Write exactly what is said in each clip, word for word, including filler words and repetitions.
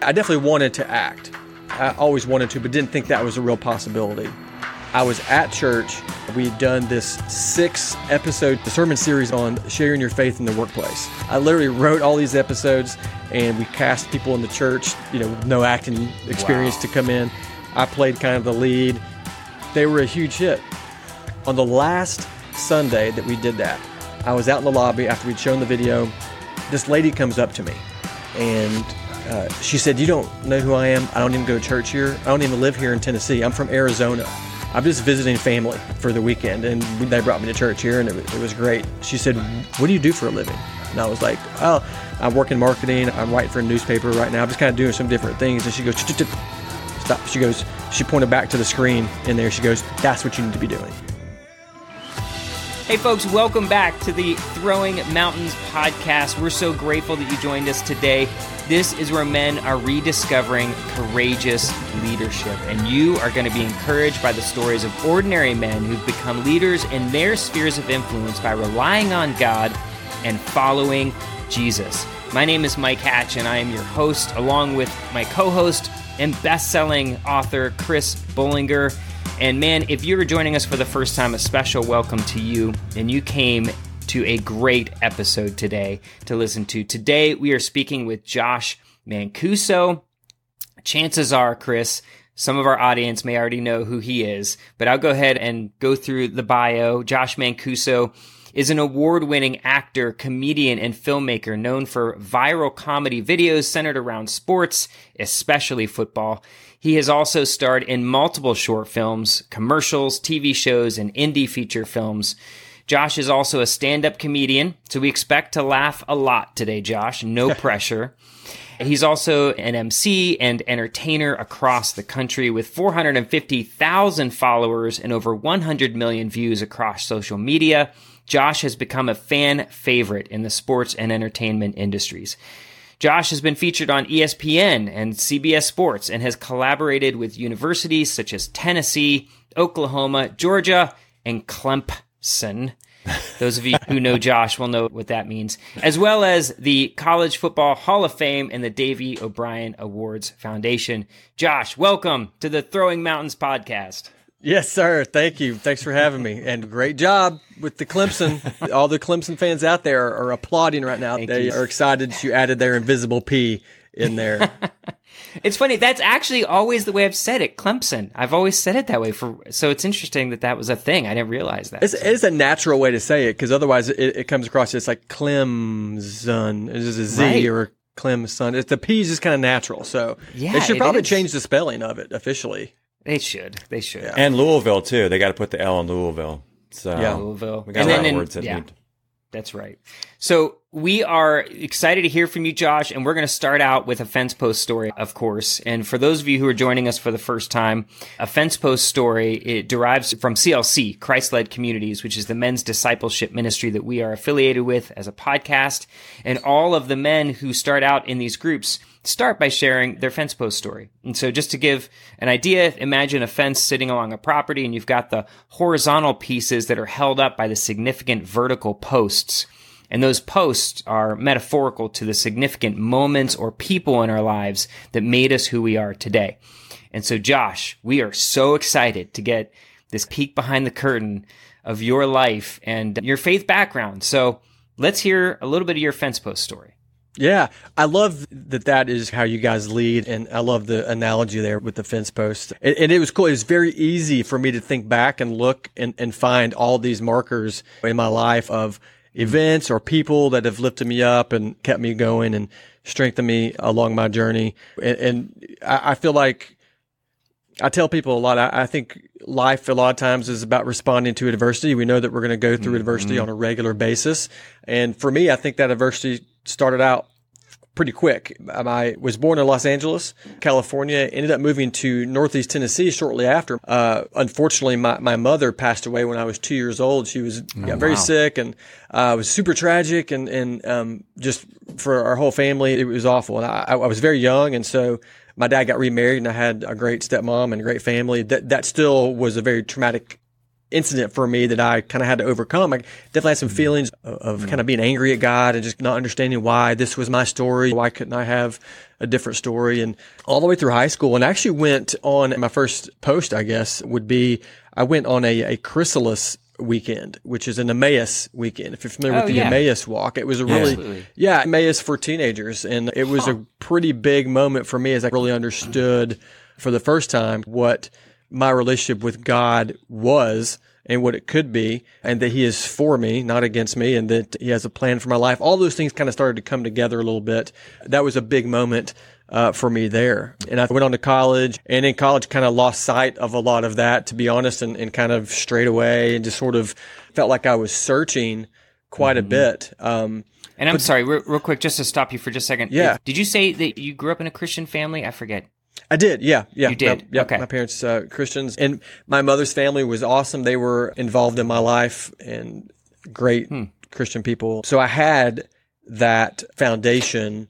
I definitely wanted to act. I always wanted to, but didn't think that was a real possibility. I was at church. We'd done this six-episode sermon series on sharing your faith in the workplace. I literally wrote all these episodes, and we cast people in the church, you know, with no acting experience wow. to come in. I played kind of the lead. They were a huge hit. On the last Sunday that we did that, I was out in the lobby after we'd shown the video. This lady comes up to me, and uh, she said, "You don't know who I am? I don't even go to church here. I don't even live here in Tennessee. I'm from Arizona. I'm just visiting family for the weekend, and they brought me to church here, and it was, it was great." She said, "What do you do for a living?" And I was like, "Oh, I work in marketing. I'm writing for a newspaper right now. I'm just kind of doing some different things." And she goes, "Stop." She goes, she pointed back to the screen in there. She goes, "That's what you need to be doing." Hey folks, welcome back to the Throwing Mountains podcast. We're so grateful that you joined us today. This is where men are rediscovering courageous leadership, and you are going to be encouraged by the stories of ordinary men who've become leaders in their spheres of influence by relying on God and following Jesus. My name is Mike Hatch, and I am your host, along with my co-host and best-selling author, Chris Bullinger. And man, if you're joining us for the first time, a special welcome to you, and you came to a great episode today to listen to. Today, we are speaking with Josh Mancuso. Chances are, Chris, some of our audience may already know who he is, but I'll go ahead and go through the bio. Josh Mancuso is an award-winning actor, comedian, and filmmaker known for viral comedy videos centered around sports, especially football. He has also starred in multiple short films, commercials, T V shows, and indie feature films. Josh is also a stand-up comedian, so we expect to laugh a lot today, Josh. No pressure. He's also an M C and entertainer across the country with four hundred fifty thousand followers and over one hundred million views across social media. Josh has become a fan favorite in the sports and entertainment industries. Josh has been featured on E S P N and C B S Sports and has collaborated with universities such as Tennessee, Oklahoma, Georgia, and Clemson. Those of you who know Josh will know what that means, as well as the College Football Hall of Fame and the Davey O'Brien Awards Foundation. Josh, welcome to the Throwing Mountains podcast. Yes, sir. Thank you. Thanks for having me. And great job with the Clemson. All the Clemson fans out there are, are applauding right now. Thank they you. Are excited that you added their invisible P in there. It's funny. That's actually always the way I've said it, Clemson. I've always said it that way. For So it's interesting that that was a thing. I didn't realize that. It's, it's a natural way to say it, because otherwise it, it comes across as like Clemson. It's a Z right. or Clemson. It's, the P is just kind of natural. So yeah, they should probably change the spelling of it officially. They should. They should. Yeah. And Louisville, too. They got to put the L in Louisville. So yeah, Louisville. We got and a lot then, of and, words that yeah, need. That's right. So we are excited to hear from you, Josh, and we're going to start out with a Fence Post story, of course. And for those of you who are joining us for the first time, a Fence Post story, it derives from C L C, Christ-Led Communities, which is the men's discipleship ministry that we are affiliated with as a podcast. And all of the men who start out in these groups start by sharing their fence post story. And so just to give an idea, imagine a fence sitting along a property, and you've got the horizontal pieces that are held up by the significant vertical posts. And those posts are metaphorical to the significant moments or people in our lives that made us who we are today. And so, Josh, we are so excited to get this peek behind the curtain of your life and your faith background. So let's hear a little bit of your fence post story. Yeah, I love that that is how you guys lead, and I love the analogy there with the fence post. And, and it was cool. It was very easy for me to think back and look and, and find all these markers in my life of events or people that have lifted me up and kept me going and strengthened me along my journey. And, and I, I feel like I tell people a lot, I, I think life a lot of times is about responding to adversity. We know that we're going to go through mm-hmm. adversity on a regular basis. And for me, I think that adversity started out pretty quick. I was born in Los Angeles, California, ended up moving to Northeast Tennessee shortly after. Uh, unfortunately, my, my mother passed away when I was two years old. She was oh, got very wow. sick, and uh, it was super tragic, and, and um, just for our whole family, it was awful. And I, I was very young, and so my dad got remarried, and I had a great stepmom and a great family. That that still was a very traumatic incident for me that I kind of had to overcome. I definitely had some feelings of, of kind of being angry at God and just not understanding why this was my story. Why couldn't I have a different story? And all the way through high school, and I actually went on my first post, I guess, would be I went on a, a chrysalis weekend, which is an Emmaus weekend. If you're familiar Oh, with the yeah. Emmaus walk, it was a really, Absolutely. yeah, Emmaus for teenagers. And it was a pretty big moment for me as I really understood for the first time what my relationship with God was and what it could be, and that he is for me, not against me, and that he has a plan for my life. All those things kind of started to come together a little bit. That was a big moment uh, for me there. And I went on to college, and in college kind of lost sight of a lot of that, to be honest, and, and kind of strayed away and just sort of felt like I was searching quite Mm-hmm. a bit. Um, And I'm sorry, real, real quick, just to stop you for just a second. Yeah. Did you say that you grew up in a Christian family? I forget. I did, yeah, yeah. You did? My, yeah, Okay. My parents, uh, Christians, and my mother's family was awesome. They were involved in my life and great Hmm. Christian people. So I had that foundation,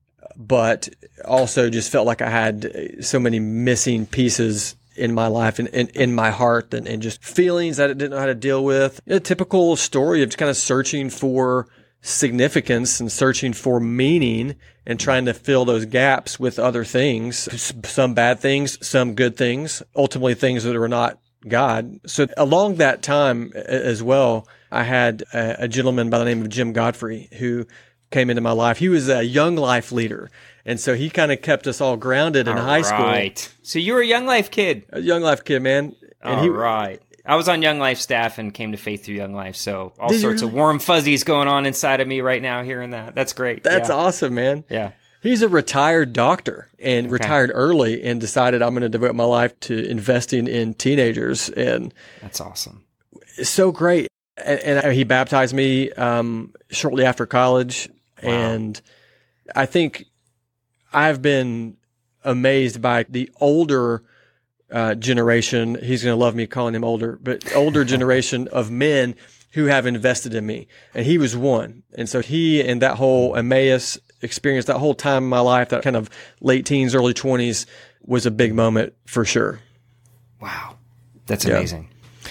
but also just felt like I had so many missing pieces in my life and in, in my heart and, and just feelings that I didn't know how to deal with. A typical story of just kind of searching for significance and searching for meaning and trying to fill those gaps with other things, S- some bad things, some good things, ultimately things that are not God. So along that time a- as well, I had a, a gentleman by the name of Jim Godfrey who came into my life. He was a young life leader. And so he kind of kept us all grounded in All high school. right. So you were a Young Life kid. A young life kid, man. And All he, right. I was on Young Life staff and came to faith through Young Life. So all Did you sorts of really? warm fuzzies going on inside of me right now hearing that. That's great. That's yeah. awesome, man. Yeah. He's a retired doctor and retired early and decided I'm going to devote my life to investing in teenagers. And That's awesome. it's so great. And, and he baptized me um, shortly after college. Wow. And I think I've been amazed by the older uh, generation. He's going to love me calling him older, but older generation of men who have invested in me. And he was one. And so he and that whole Emmaus experience, that whole time in my life, that kind of late teens, early twenties, was a big moment for sure. Wow. That's Yeah. amazing.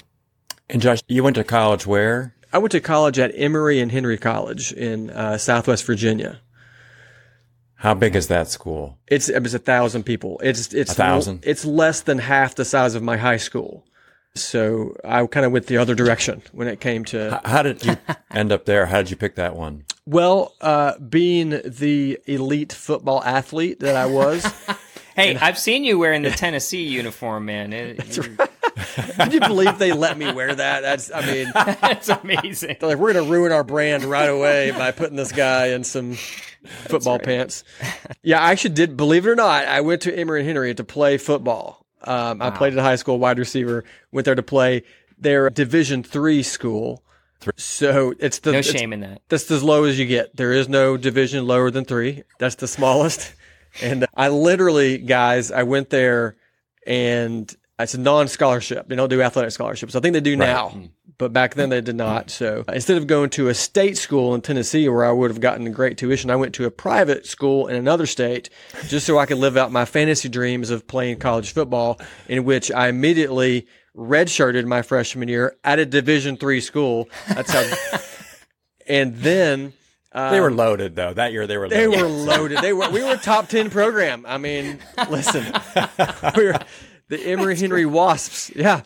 And Josh, you went to college where? I went to college at Emory and Henry College in uh, Southwest Virginia. How big is that school? It's it was a thousand people. It's it's A thousand? It's less than half the size of my high school. So I kind of went the other direction when it came to. H- How did you end up there? How did you pick that one? Well, uh, being the elite football athlete that I was, Hey, I've seen you wearing the Tennessee uniform, man. It, you- can you believe they let me wear that? That's I mean, That's amazing. they're like, we're going to ruin our brand right away by putting this guy in some football right. pants. Yeah, I actually did. Believe it or not, I went to Emory and Henry to play football. Um, I played at high school, wide receiver. Went there to play their Division three school. So it's the No it's, shame in that. That's as low as you get. There is no division lower than three. That's the smallest. And I literally, guys, I went there and it's a non-scholarship. They don't do athletic scholarships. I think they do now, but back then they did not. So instead of going to a state school in Tennessee where I would have gotten great tuition, I went to a private school in another state just so I could live out my fantasy dreams of playing college football, in which I immediately redshirted my freshman year at a Division three school. That's how. And then. Um, They were loaded though. That year they were They loaded. were loaded. They were. We were a top ten program. I mean, listen, we were the Emory Henry Wasps. Yeah,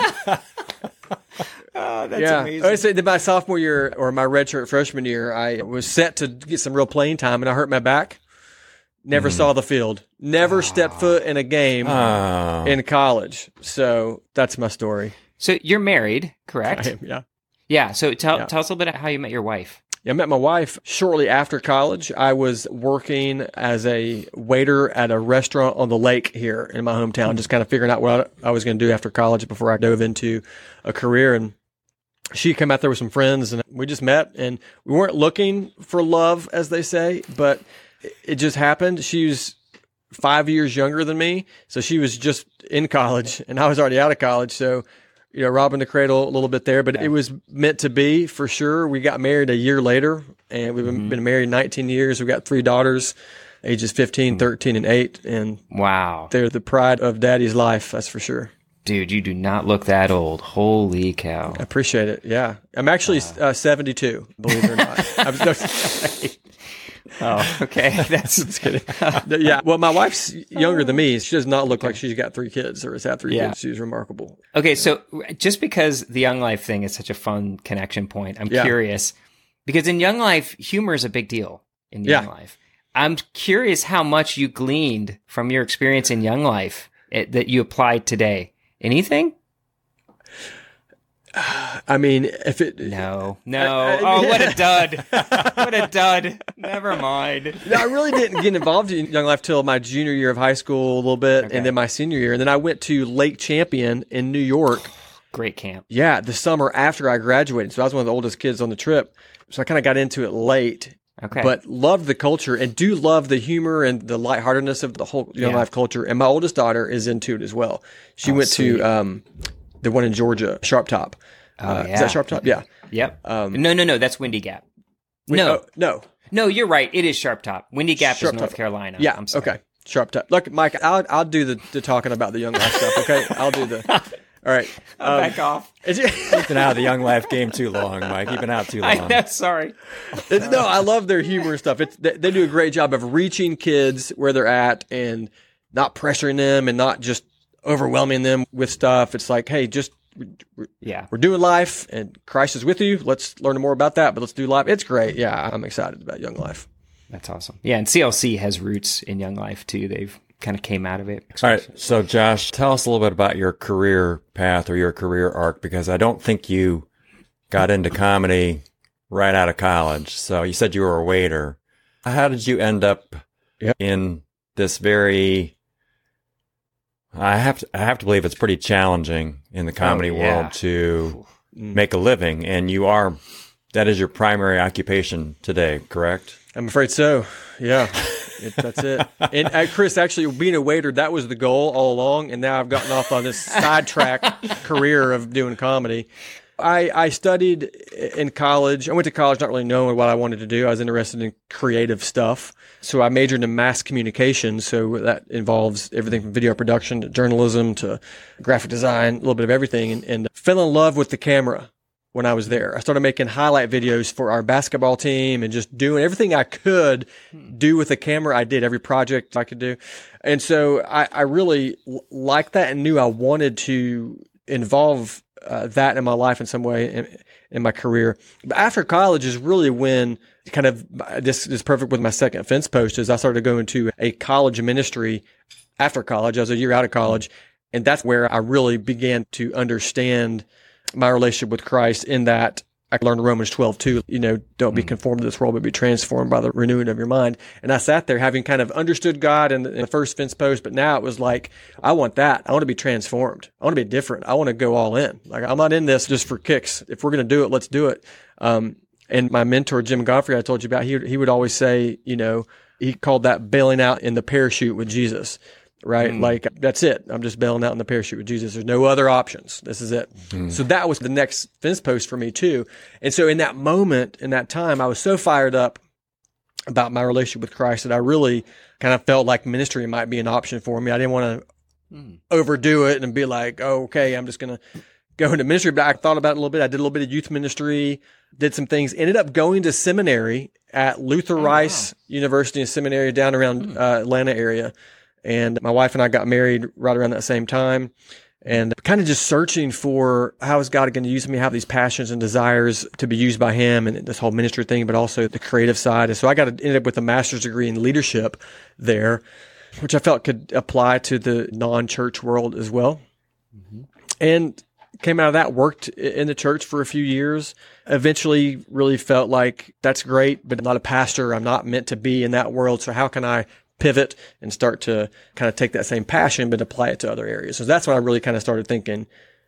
Oh, that's yeah. amazing. I say that my sophomore year or my redshirt freshman year, I was set to get some real playing time, and I hurt my back. Never saw the field. Never stepped foot in a game Oh. in college. So that's my story. So you're married, correct? I am, yeah. Yeah. So tell Yeah. tell us a little bit about how you met your wife. I met my wife shortly after college. I was working as a waiter at a restaurant on the lake here in my hometown, just kind of figuring out what I was going to do after college before I dove into a career. And she came out there with some friends and we just met, and we weren't looking for love, as they say, but it just happened. She was five years younger than me. So she was just in college and I was already out of college. So you know, robbing the cradle a little bit there, but it was meant to be for sure. We got married a year later, and we've been, Mm-hmm. been married nineteen years. We've got three daughters, ages fifteen, thirteen, and eight, and Wow. they're the pride of daddy's life. That's for sure. Dude, you do not look that old. Holy cow. I appreciate it. Yeah. I'm actually uh, seventy-two, believe it or not. I was, no, oh, okay. That's just kidding. Yeah. Well, my wife's younger than me. She does not look like she's got three kids or has had three Yeah. kids. She's remarkable. Okay, so just because the Young Life thing is such a fun connection point, I'm Yeah. curious, because in Young Life, humor is a big deal in Yeah. Young Life. I'm curious how much you gleaned from your experience in Young Life it, that you applied today. Anything? I mean, if it... No. No. I- I- Oh, what a dud. What a dud. Never mind. No, I really didn't get involved in Young Life till my junior year of high school a little bit, Okay. and then my senior year. And then I went to Lake Champion in New York. Great camp. Yeah, the summer after I graduated. So I was one of the oldest kids on the trip. So I kind of got into it late. Okay. But loved the culture and do love the humor and the lightheartedness of the whole Young Yeah. Life culture. And my oldest daughter is into it as well. She Oh, went sweet. to um, the one in Georgia, Sharp Top. Oh, Uh, yeah. Is that Sharp Top? Yeah. Yep. Um, no, no, no. That's Windy Gap. we- no. oh, no. No, you're right. It is Sharp Top. Windy Gap Sharp is North Top. Carolina. Yeah. I'm sorry. Okay. Sharp Top. Look, Mike, I'll I'll do the, the talking about the Young Life stuff. Okay. I'll do the. All right. I'll Um, back off. it's- Been out of the Young Life game too long, Mike. You've been out too long. I know. Sorry. It- no, I love their humor and stuff. It's they, they do a great job of reaching kids where they're at and not pressuring them and not just overwhelming them with stuff. It's like, hey, just Yeah. we're doing life and Christ is with you. Let's learn more about that, but let's do life. It's great. Yeah, I'm excited about Young Life. That's awesome. Yeah, and C L C has roots in Young Life too. They've kind of came out of it. All right. So, Josh, tell us a little bit about your career path or your career arc, because I don't think you got into comedy right out of college. So you said you were a waiter. How did you end up Yep. in this very, I have to, I have to believe it's pretty challenging in the comedy Oh, yeah. world to Mm. make a living. And you are, that is your primary occupation today, correct? I'm afraid so. Yeah, it, that's it. And uh, Chris, actually, being a waiter, that was the goal all along. And now I've gotten off on this sidetrack career of doing comedy. I, I studied in college. I went to college not really knowing what I wanted to do. I was interested in creative stuff. So I majored in mass communication. So that involves everything from video production to journalism to graphic design, a little bit of everything, and, and fell in love with the camera when I was there. I started making highlight videos for our basketball team and just doing everything I could do with the camera. I did every project I could do. And so I, I really l- liked that and knew I wanted to involve uh, that in my life in some way in, in my career. But after college is really when kind of this is perfect with my second fence post is I started going to a college ministry after college. I was a year out of college. And that's where I really began to understand my relationship with Christ in that I learned Romans twelve two, you know, don't be conformed to this world, but be transformed by the renewing of your mind. And I sat there having kind of understood God in the, in the first fence post, but now it was like, I want that. I want to be transformed. I want to be different. I want to go all in. Like, I'm not in this just for kicks. If we're going to do it, let's do it. Um, and my mentor, Jim Godfrey, I told you about, he, he would always say, you know, he called that bailing out in the parachute with Jesus. Right? Mm. Like, that's it. I'm just bailing out in the parachute with Jesus. There's no other options. This is it. Mm. So that was the next fence post for me too. And so in that moment, in that time, I was so fired up about my relationship with Christ that I really kind of felt like ministry might be an option for me. I didn't want to Mm. overdo it and be like, oh, okay, I'm just going to go into ministry. But I thought about it a little bit. I did a little bit of youth ministry, did some things, ended up going to seminary at Luther Oh, Rice University and Seminary down around uh, Atlanta area. And my wife and I got married right around that same time and kind of just searching for how is God going to use me, have these passions and desires to be used by him and this whole ministry thing, but also the creative side. And so I got ended up with a master's degree in leadership there, which I felt could apply to the non-church world as well. Mm-hmm. And came out of that, worked in the church for a few years, eventually really felt like that's great, but I'm not a pastor. I'm not meant to be in that world. So how can I pivot and start to kind of take that same passion, but apply it to other areas? So that's when I really kind of started thinking,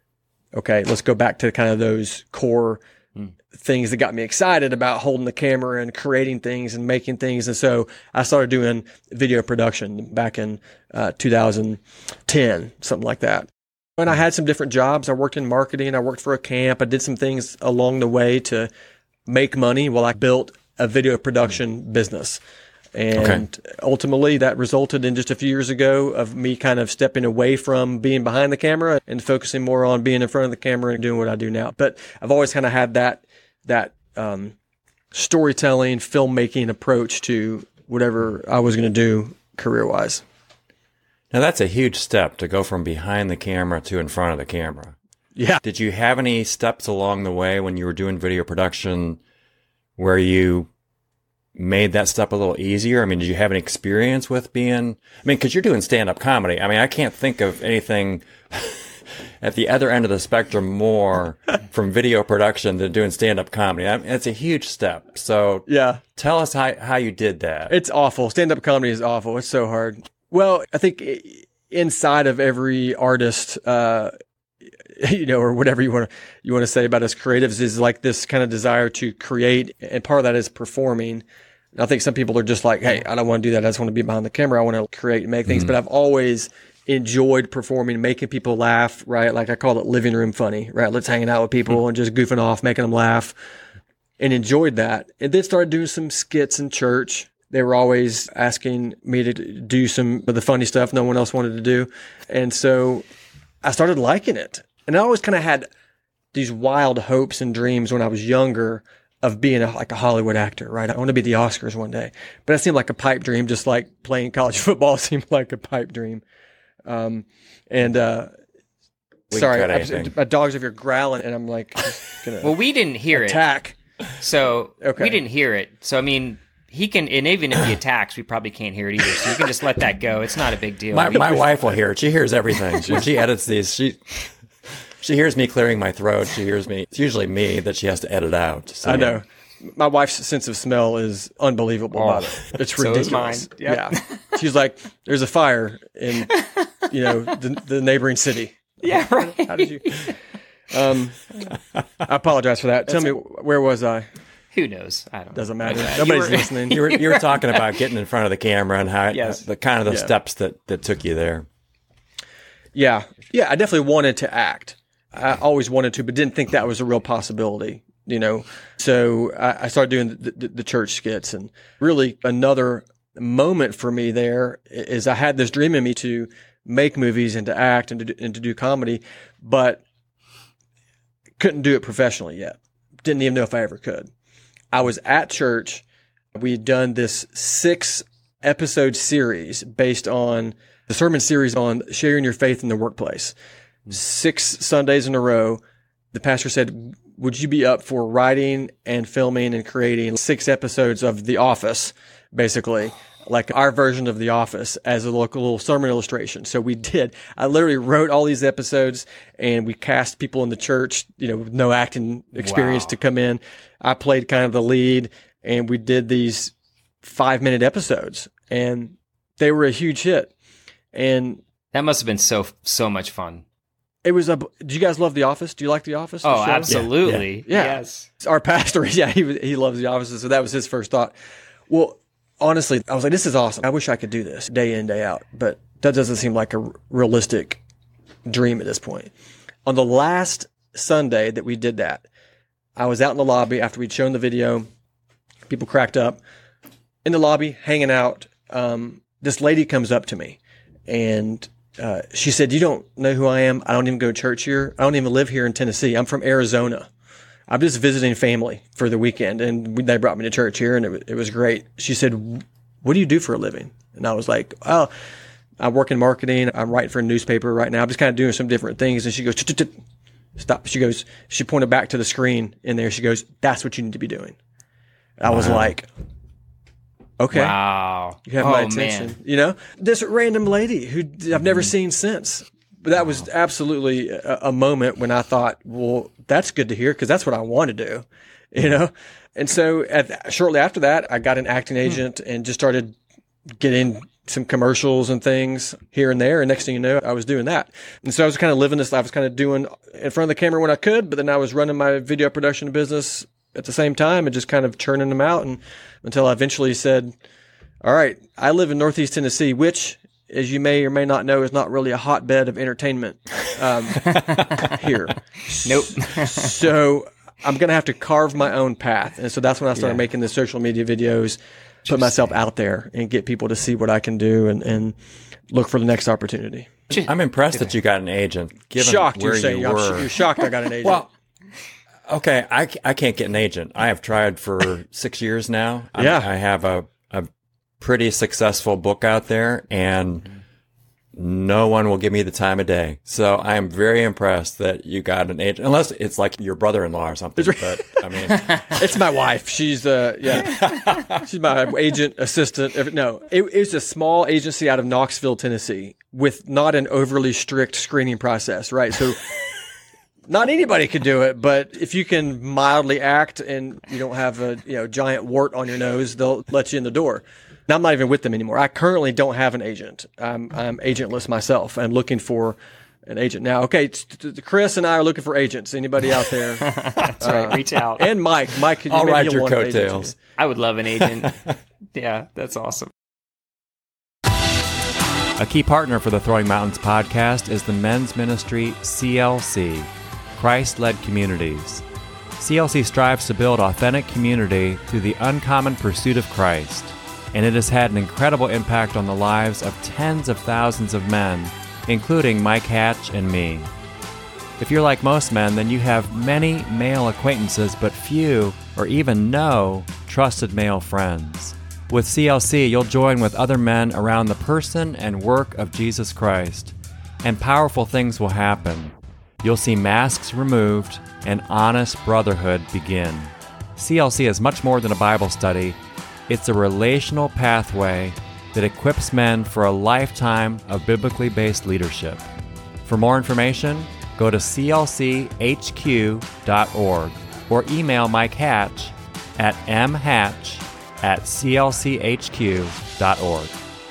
okay, let's go back to kind of those core mm. things that got me excited about holding the camera and creating things and making things. And so I started doing video production back in uh, two thousand ten, something like that. And I had some different jobs. I worked in marketing. I worked for a camp. I did some things along the way to make money while I built a video production business. And okay. ultimately that resulted in just a few years ago of me kind of stepping away from being behind the camera and focusing more on being in front of the camera and doing what I do now. But I've always kind of had that, that, um, storytelling, filmmaking approach to whatever I was going to do career wise. Now that's a huge step to go from behind the camera to in front of the camera. Yeah. Did you have any steps along the way when you were doing video production where you made that step a little easier? I mean, did you have any experience with being, I mean, because you're doing stand-up comedy. I mean, I can't think of anything at the other end of the spectrum more from video production than doing stand-up comedy. I mean, it's a huge step. So yeah, tell us how, how you did that. It's awful. Stand-up comedy is awful. It's so hard. Well, I think inside of every artist, uh, you know, or whatever you want to, you want to say about us creatives is like this kind of desire to create. And part of that is performing. I think some people are just like, hey, I don't want to do that. I just want to be behind the camera. I want to create and make things. Mm-hmm. But I've always enjoyed performing, making people laugh, right? Like I call it living room funny, right? Let's hanging out with people mm-hmm. and just goofing off, making them laugh, and enjoyed that. And then started doing some skits in church. They were always asking me to do some of the funny stuff no one else wanted to do. And so I started liking it. And I always kind of had these wild hopes and dreams when I was younger of being a, like a Hollywood actor, right? I want to be at the Oscars one day. But that seemed like a pipe dream, just like playing college football seemed like a pipe dream. Um, and, uh, sorry, I'm, my dog's over here growling and I'm like, gonna well, we didn't hear attack. it. So okay. we didn't hear it. So, I mean, he can, and even if he attacks, we probably can't hear it either. So you can just let that go. It's not a big deal. My, my wife will hear it. She hears everything. When she edits these, she she hears me clearing my throat. She hears me. It's usually me that she has to edit out. So. I know. My wife's sense of smell is unbelievable. Oh, about it. It's so ridiculous. Is mine. Yep. Yeah. She's like, there's a fire in, you know, the, the neighboring city. Yeah, right. How did you? Um, I apologize for that. That's Tell me, a- where was I? Who knows? I don't know. Doesn't matter. Nobody's you were, listening. You were, you were talking about getting in front of the camera and how yes. the kind of the yeah. steps that, that took you there. Yeah. Yeah. I definitely wanted to act. I always wanted to, but didn't think that was a real possibility, you know? So I, I started doing the, the, the church skits, and really another moment for me there is I had this dream in me to make movies and to act and to do, and to do comedy, but couldn't do it professionally yet. Didn't even know if I ever could. I was at church. We had done this six episode series based on the sermon series on sharing your faith in the workplace. Six Sundays in a row, the pastor said, would you be up for writing and filming and creating six episodes of The Office, basically, like our version of The Office as a local little sermon illustration? So we did. I literally wrote all these episodes and we cast people in the church, you know, with no acting experience wow. to come in. I played kind of the lead, and we did these five minute episodes, and they were a huge hit. And that must have been so, so much fun. It was a, do you guys love The Office? Do you like The Office? Oh, absolutely. Yeah. Yeah. Yes. Our pastor, yeah, he he loves The Office. So that was his first thought. Well, honestly, I was like, this is awesome. I wish I could do this day in, day out, but that doesn't seem like a realistic dream at this point. On the last Sunday that we did that, I was out in the lobby after we'd shown the video. People cracked up. In the lobby, hanging out, um, this lady comes up to me, and uh, she said, you don't know who I am? I don't even go to church here. I don't even live here in Tennessee. I'm from Arizona. I'm just visiting family for the weekend, and we, they brought me to church here, and it, it was great. She said, what do you do for a living? And I was like, oh, I work in marketing. I'm writing for a newspaper right now. I'm just kind of doing some different things. And she goes, stop. She goes, she pointed back to the screen in there. She goes, that's what you need to be doing. I was wow. like, okay. Wow. You have oh, my attention. Man. You know, this random lady who I've never mm-hmm. seen since. But that was absolutely a, a moment when I thought, well, that's good to hear because that's what I want to do, you know? And so at, shortly after that, I got an acting agent hmm. and just started getting some commercials and things here and there. And next thing you know, I was doing that. And so I was kind of living this life. I was kind of doing in front of the camera when I could, but then I was running my video production business at the same time and just kind of churning them out. And until I eventually said, all right, I live in Northeast Tennessee, which, as you may or may not know, is not really a hotbed of entertainment um, here. Nope. So I'm going to have to carve my own path. And so that's when I started yeah. making the social media videos. put myself out there and get people to see what I can do and, and look for the next opportunity. I'm impressed that you got an agent. Given Shocked where you're saying. you I'm were. sh- you're shocked I got an agent. Well, okay, I, I can't get an agent. I have tried for six years now. I, Yeah. I have a, a pretty successful book out there, and no one will give me the time of day. So I am very impressed that you got an agent, unless it's like your brother-in-law or something. But I mean, it's my wife. She's uh yeah, she's my agent assistant. If- No, it, it was a small agency out of Knoxville, Tennessee, with not an overly strict screening process, right? So not anybody could do it, but if you can mildly act and you don't have a you know giant wart on your nose, they'll let you in the door. And I'm not even with them anymore. I currently don't have an agent. I'm I'm agentless myself. I'm looking for an agent now. Okay, t- t- Chris and I are looking for agents. Anybody out there? That's right. Reach out. And Mike, Mike, I'll maybe ride you'll your want an agent. coattails. I would love an agent. Yeah, that's awesome. A key partner for the Throwing Mountains podcast is the men's ministry C L C, Christ-led communities. C L C strives to build authentic community through the uncommon pursuit of Christ, and it has had an incredible impact on the lives of tens of thousands of men, including Mike Hatch and me. If you're like most men, then you have many male acquaintances, but few or even no trusted male friends. With C L C, you'll join with other men around the person and work of Jesus Christ, and powerful things will happen. You'll see masks removed and honest brotherhood begin. C L C is much more than a Bible study. It's a relational pathway that equips men for a lifetime of biblically based leadership. For more information, go to c l c h q dot org or email Mike Hatch at m hatch at c l c h q dot org.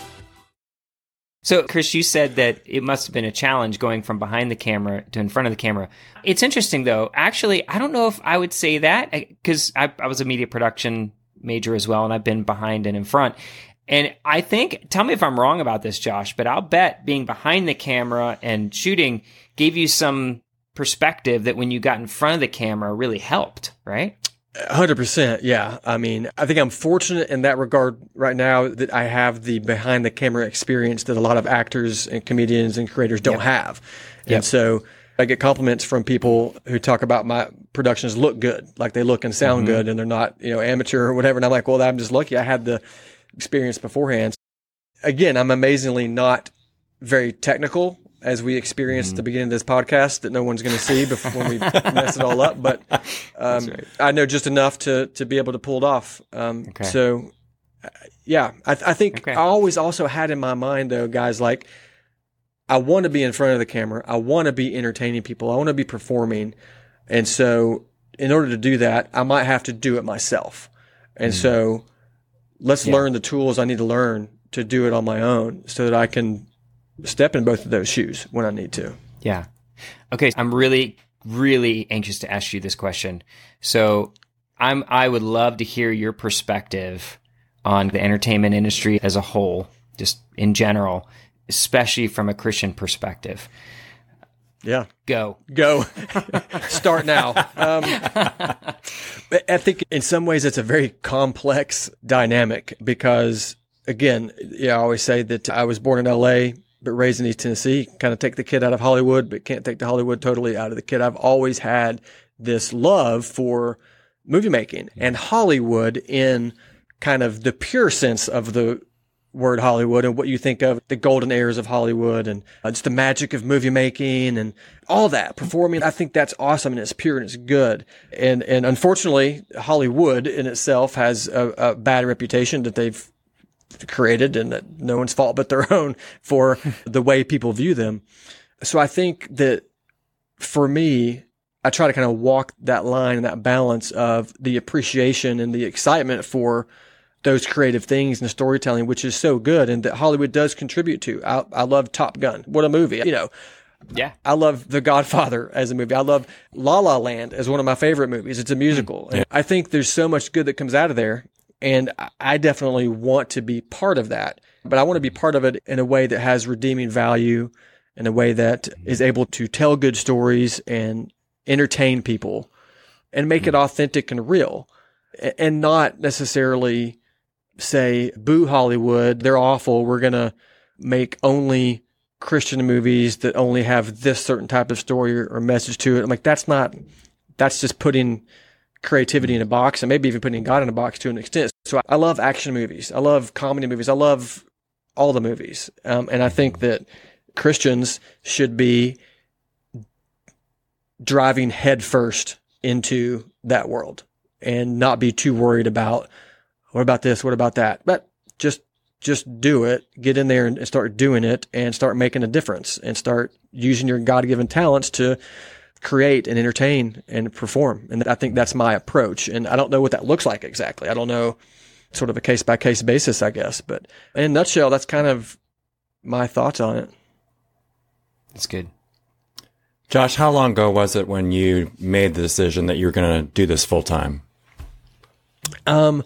So, Chris, you said that it must have been a challenge going from behind the camera to in front of the camera. It's interesting, though. Actually, I don't know if I would say that, because I, I was a media production major as well, and I've been behind and in front. And I think, tell me if I'm wrong about this, Josh, but I'll bet being behind the camera and shooting gave you some perspective that when you got in front of the camera really helped, right? one hundred percent, yeah. I mean, I think I'm fortunate in that regard right now that I have the behind the camera experience that a lot of actors and comedians and creators don't Yep. have. And Yep. so I get compliments from people who talk about my productions look good, like they look and sound Mm-hmm. good, and they're not, you know, amateur or whatever. And I'm like, well, I'm just lucky I had the experience beforehand. Again, I'm amazingly not very technical, as we experienced at the beginning of this podcast, that no one's going to see before when we mess it all up. But um, right. I know just enough to to be able to pull it off. Um, Okay. So, uh, yeah, I, I think Okay. I always also had in my mind, though, guys, like, I want to be in front of the camera. I want to be entertaining people. I want to be performing. And so in order to do that, I might have to do it myself. And so let's Yeah. learn the tools I need to learn to do it on my own so that I can step in both of those shoes when I need to. Yeah. Okay. I'm really, really anxious to ask you this question. So I'm, I would love to hear your perspective on the entertainment industry as a whole, just in general, especially from a Christian perspective. Yeah. Go. Go. Start now. Um, I think in some ways it's a very complex dynamic because, again, yeah, I always say that I was born in L A, but raised in East Tennessee. Kind of take the kid out of Hollywood, but can't take the Hollywood totally out of the kid. I've always had this love for movie making and Hollywood in kind of the pure sense of the word Hollywood and what you think of the golden eras of Hollywood and uh, just the magic of movie making and all that performing. I think that's awesome and it's pure and it's good. And, and unfortunately, Hollywood in itself has a, a bad reputation that they've created and that no one's fault but their own for the way people view them. So I think that for me, I try to kind of walk that line and that balance of the appreciation and the excitement for those creative things and storytelling, which is so good and that Hollywood does contribute to. I, I love Top Gun. What a movie. You know, Yeah. I love The Godfather as a movie. I love La La Land as one of my favorite movies. It's a musical. And I think there's so much good that comes out of there. And I definitely want to be part of that, but I want to be part of it in a way that has redeeming value, in a way that is able to tell good stories and entertain people and make it authentic and real and not necessarily say, boo Hollywood, they're awful. We're going to make only Christian movies that only have this certain type of story or, or message to it. I'm like, that's not, that's just putting creativity in a box and maybe even putting God in a box to an extent. So I love action movies. I love comedy movies. I love all the movies. Um, and I think that Christians should be driving headfirst into that world and not be too worried about, what about this? What about that? But just, just do it, get in there and start doing it and start making a difference and start using your God-given talents to create and entertain and perform. And I think that's my approach. And I don't know what that looks like exactly. I don't know, sort of a case by case basis, I guess. But in a nutshell, that's kind of my thoughts on it. That's good. Josh, how long ago was it when you made the decision that you were going to do this full time? Um,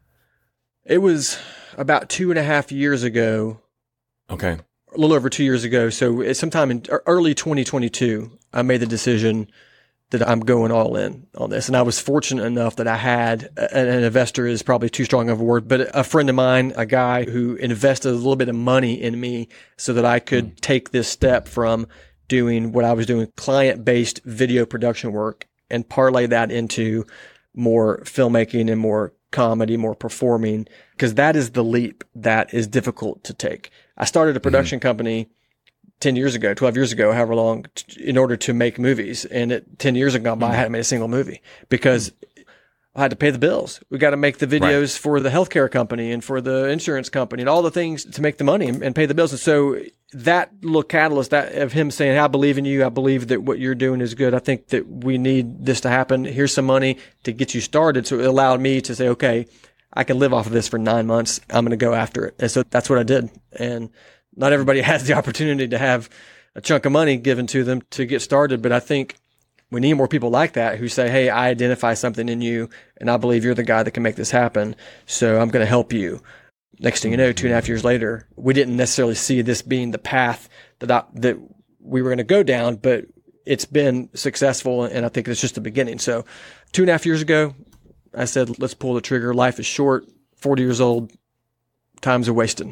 it was about two and a half years ago. Okay. A little over two years ago. So it's sometime in early twenty twenty-two, I made the decision that I'm going all in on this. And I was fortunate enough that I had an, an investor is probably too strong of a word, but a friend of mine, a guy who invested a little bit of money in me so that I could mm. take this step from doing what I was doing, client-based video production work, and parlay that into more filmmaking and more comedy, more performing, because that is the leap that is difficult to take. I started a production mm-hmm. company ten years ago, twelve years ago, however long, t- in order to make movies. And it, ten years ago, mm-hmm. I hadn't made a single movie because I had to pay the bills. We got to make the videos right. for the healthcare company and for the insurance company and all the things to make the money and, and pay the bills. And so that little catalyst that of him saying, I believe in you. I believe that what you're doing is good. I think that we need this to happen. Here's some money to get you started. So it allowed me to say, okay, I can live off of this for nine months. I'm going to go after it. And so that's what I did. And not everybody has the opportunity to have a chunk of money given to them to get started. But I think we need more people like that who say, hey, I identify something in you and I believe you're the guy that can make this happen. So I'm going to help you. Next thing you know, two and a half years later, we didn't necessarily see this being the path that I, that we were going to go down, but it's been successful. And I think it's just the beginning. So two and a half years ago, I said, let's pull the trigger. Life is short, forty years old, times are wasted.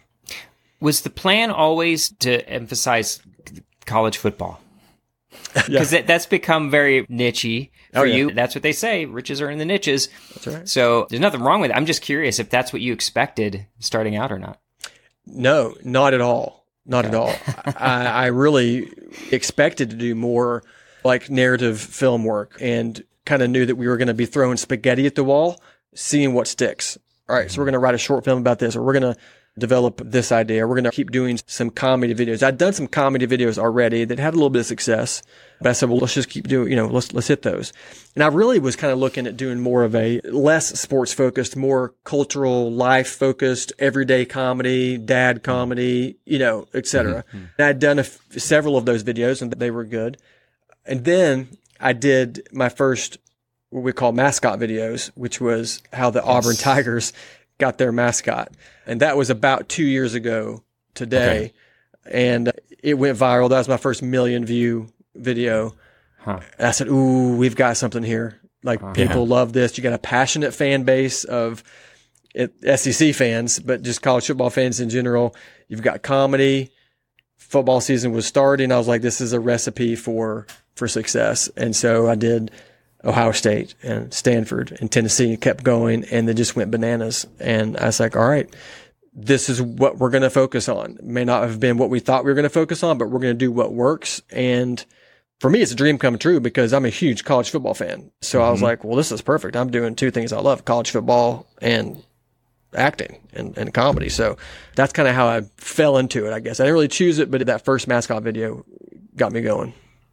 Was the plan always to emphasize college football? Because yeah. that's become very niche-y for oh, yeah. you. That's what they say. Riches are in the niches. That's right. So there's nothing wrong with it. I'm just curious if that's what you expected starting out or not. No, not at all. Not okay. at all. I, I really expected to do more like narrative film work and kind of knew that we were going to be throwing spaghetti at the wall, seeing what sticks. All right, mm-hmm. so we're going to write a short film about this, or we're going to develop this idea. We're going to keep doing some comedy videos. I'd done some comedy videos already that had a little bit of success, but I said, well, let's just keep doing, you know, let's, let's hit those. And I really was kind of looking at doing more of a less sports focused, more cultural, life focused, everyday comedy, dad comedy, you know, et cetera. Mm-hmm. And I'd done a f- several of those videos and they were good. And then I did my first, what we call mascot videos, which was how the yes. Auburn Tigers got their mascot. And that was about two years ago today. Okay. And it went viral. That was my first million view video. Huh. And I said, ooh, we've got something here. Like uh, people yeah. love this. You got a passionate fan base of it, S E C fans, but just college football fans in general. You've got comedy. Football season was starting. I was like, this is a recipe for, for success. And so I did Ohio State and Stanford and Tennessee, kept going, and they just went bananas. And I was like, all right, this is what we're going to focus on. It may not have been what we thought we were going to focus on, but we're going to do what works. And for me, it's a dream come true because I'm a huge college football fan. So mm-hmm. I was like, well, this is perfect. I'm doing two things I love, college football and acting and, and comedy. So that's kind of how I fell into it, I guess. I didn't really choose it, but that first mascot video got me going.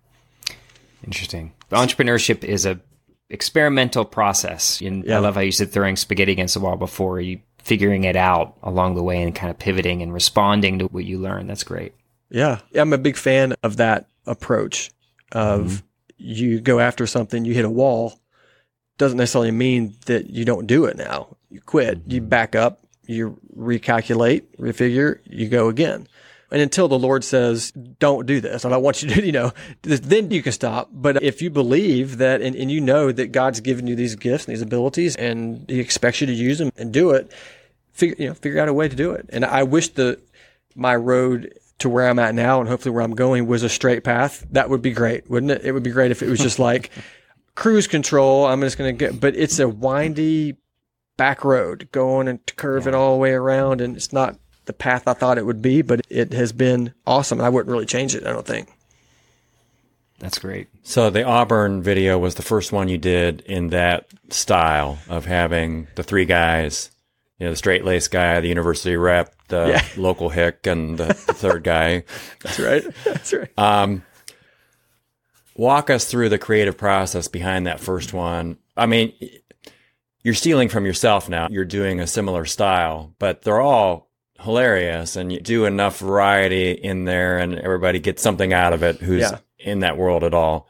Interesting. Entrepreneurship is a experimental process. And yeah. I love how you said throwing spaghetti against the wall before, you figuring it out along the way and kind of pivoting and responding to what you learn. That's great. Yeah. yeah I'm a big fan of that approach of mm-hmm. you go after something, you hit a wall. Doesn't necessarily mean that you don't do it now. You quit, mm-hmm. you back up, you recalculate, refigure, you go again. And until the Lord says, don't do this, I don't want you to, you know, then you can stop. But if you believe that, and, and you know that God's given you these gifts and these abilities and he expects you to use them and do it, figure, you know, figure out a way to do it. And I wish the, my road to where I'm at now and hopefully where I'm going was a straight path. That would be great, wouldn't it? It would be great if it was just like cruise control. I'm just going to get, but it's a windy back road going and curving yeah. all the way around. And it's not the path I thought it would be, but it has been awesome. I wouldn't really change it, I don't think. That's great. So the Auburn video was the first one you did in that style of having the three guys, you know, the straight-laced guy, the university rep, the yeah. local hick, and the, the third guy. That's right. That's right. Um, walk us through the creative process behind that first one. I mean, you're stealing from yourself now. You're doing a similar style, but they're all hilarious, and you do enough variety in there, and everybody gets something out of it who's yeah. in that world at all.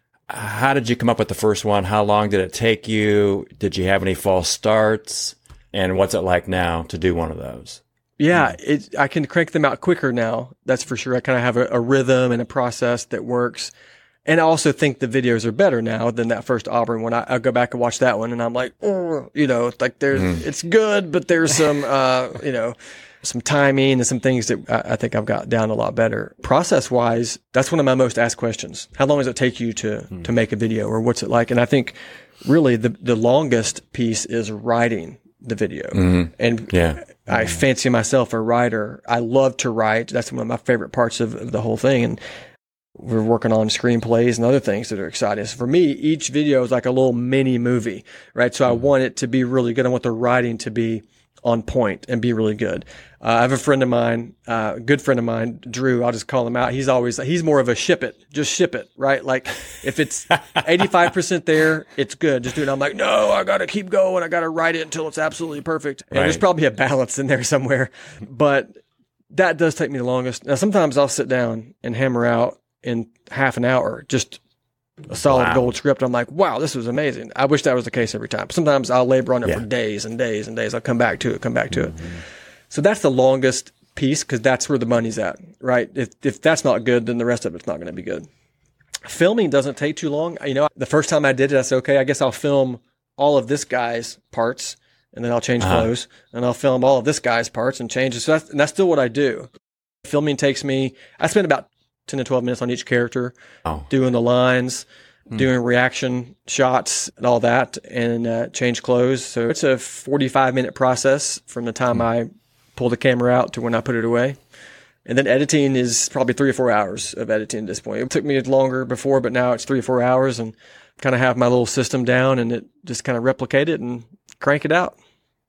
How did you come up with the first one? How long did it take you? Did you have any false starts? And what's it like now to do one of those? Yeah, it, I can crank them out quicker now. That's for sure. I kind of have a, a rhythm and a process that works. And I also think the videos are better now than that first Auburn one. I, I go back and watch that one and I'm like, oh, you know, like there's, mm. it's good, but there's some, uh, you know, some timing and some things that I, I think I've got down a lot better. Process wise, that's one of my most asked questions. How long does it take you to, mm. to make a video, or what's it like? And I think really the, the longest piece is writing the video. Mm-hmm. And yeah. I fancy myself a writer. I love to write. That's one of my favorite parts of, of the whole thing. And we're working on screenplays and other things that are exciting. So for me, each video is like a little mini movie, right? So mm-hmm. I want it to be really good. I want the writing to be on point and be really good. Uh, I have a friend of mine, a uh, good friend of mine, Drew, I'll just call him out. He's always, he's more of a ship it, just ship it, right? Like if it's eighty-five percent there, it's good. Just do it. I'm like, no, I got to keep going. I got to write it until it's absolutely perfect. And right. there's probably a balance in there somewhere, but that does take me the longest. Now, sometimes I'll sit down and hammer out in half an hour, just a solid wow. gold script. I'm like, wow, this was amazing. I wish that was the case every time. Sometimes I'll labor on it yeah. for days and days and days. I'll come back to it, come back to mm-hmm. it. So that's the longest piece because that's where the money's at, right? If if that's not good, then the rest of it's not going to be good. Filming doesn't take too long. You know, the first time I did it, I said, okay, I guess I'll film all of this guy's parts and then I'll change uh-huh. clothes and I'll film all of this guy's parts and change it. So that's, and that's still what I do. Filming takes me, I spend about ten to twelve minutes on each character, oh. doing the lines, mm. doing reaction shots and all that, and uh, change clothes. So it's a forty-five minute process from the time mm. I pull the camera out to when I put it away. And then editing is probably three or four hours of editing at this point. It took me longer before, but now it's three or four hours and kind of have my little system down and it just kind of replicate it and crank it out.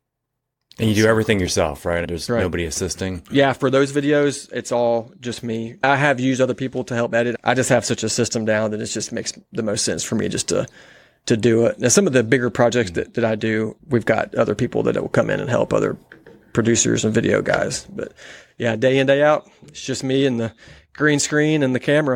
And you do everything yourself, right? There's right. nobody assisting. Yeah, for those videos, it's all just me. I have used other people to help edit. I just have such a system down that it just makes the most sense for me just to to do it. Now, some of the bigger projects that, that I do, we've got other people that will come in and help, other producers and video guys. But yeah, day in, day out, it's just me and the green screen and the camera.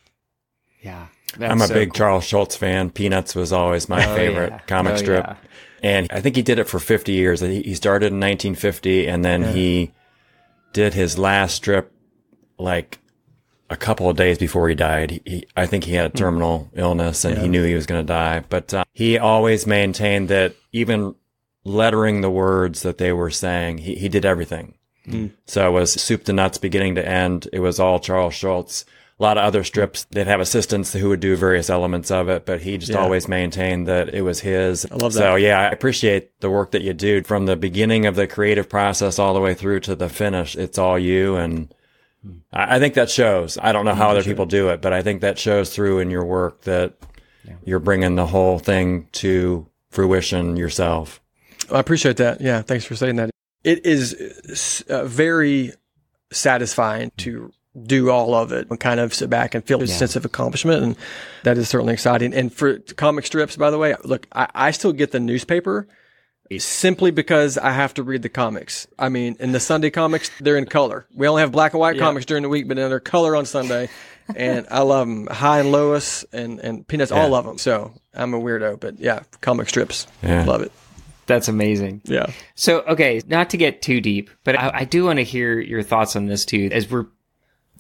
Yeah. I'm a so big cool. Charles Schulz fan. Peanuts was always my oh, favorite yeah. comic oh, strip. Yeah. And I think he did it for fifty years. He started in nineteen fifty and then yeah. he did his last strip like a couple of days before he died. He, he, I think he had a terminal mm. illness and yeah. he knew he was going to die. But uh, he always maintained that even lettering the words that they were saying, he, he did everything. Mm. So it was soup to nuts, beginning to end. It was all Charles Schulz. A lot of other strips that have assistants who would do various elements of it, but he just yeah. always maintained that it was his. I love that. So yeah, I appreciate the work that you do from the beginning of the creative process all the way through to the finish. It's all you. And I think that shows. I don't know how other people do it, but I think that shows through in your work that yeah. you're bringing the whole thing to fruition yourself. I appreciate that. Yeah. Thanks for saying that. It is uh, very satisfying to do all of it and kind of sit back and feel a yeah. sense of accomplishment. And that is certainly exciting. And for comic strips, by the way, look, I, I still get the newspaper simply because I have to read the comics. I mean, in the Sunday comics, they're in color. We only have black and white yeah. comics during the week, but they're color on Sunday. And I love them. Hi and Lois and, and Peanuts, yeah. all of them. So I'm a weirdo, but yeah, comic strips. Yeah. Love it. That's amazing. Yeah. So, okay, not to get too deep, but I, I do want to hear your thoughts on this too, as we're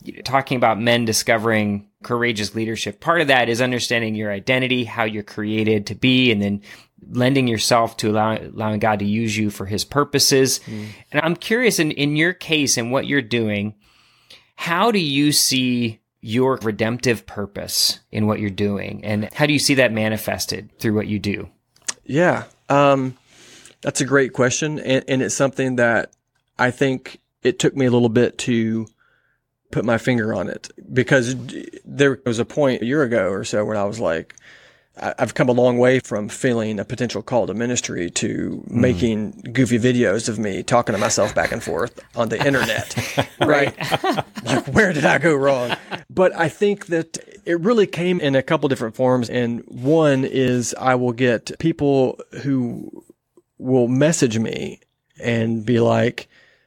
talking about men discovering courageous leadership. Part of that is understanding your identity, how you're created to be, and then lending yourself to allow, allowing God to use you for his purposes. Mm. And I'm curious, in, in your case and what you're doing, how do you see your redemptive purpose in what you're doing? And how do you see that manifested through what you do? Yeah, um, that's a great question. And, and it's something that I think it took me a little bit to put my finger on it, because there was a point a year ago or so when I was like, I've come a long way from feeling a potential call to ministry to mm. making goofy videos of me talking to myself back and forth on the internet, right? Like, where did I go wrong? But I think that it really came in a couple different forms. And one is I will get people who will message me and be like,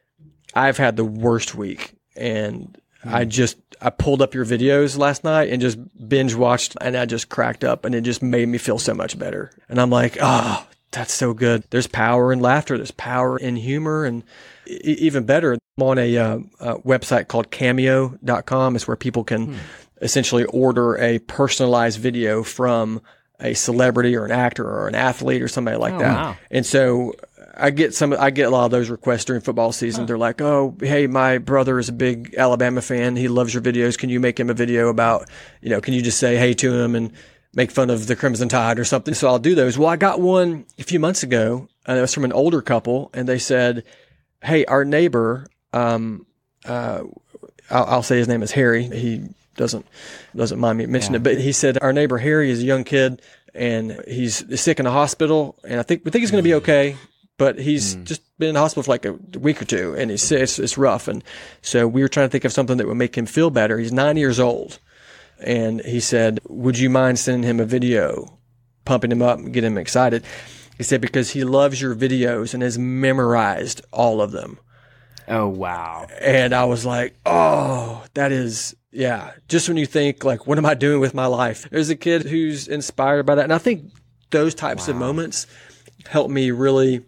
I've had the worst week, and I just, I pulled up your videos last night and just binge watched, and I just cracked up, and it just made me feel so much better. And I'm like, oh, that's so good. There's power in laughter. There's power in humor. And e- even better, I'm on a, uh, a website called cameo dot com. It's where people can hmm. essentially order a personalized video from a celebrity or an actor or an athlete or somebody like oh, that. Wow. And so I get some, I get a lot of those requests during football season. Huh. They're like, oh, hey, my brother is a big Alabama fan. He loves your videos. Can you make him a video about, you know, can you just say hey to him and make fun of the Crimson Tide or something? So I'll do those. Well, I got one a few months ago, and it was from an older couple, and they said, hey, our neighbor, um, uh, I'll, I'll say his name is Harry. He doesn't, doesn't mind me mentioning yeah. it, but he said, our neighbor Harry is a young kid, and he's sick in the hospital, and I think, we think he's going to be okay. But he's mm. just been in the hospital for like a week or two, and he's it's, it's rough. And so we were trying to think of something that would make him feel better. He's nine years old, and he said, would you mind sending him a video, pumping him up and getting him excited? He said, because he loves your videos and has memorized all of them. Oh, wow. And I was like, oh, that is, yeah. Just when you think, like, what am I doing with my life? There's a kid who's inspired by that. And I think those types wow. of moments help me really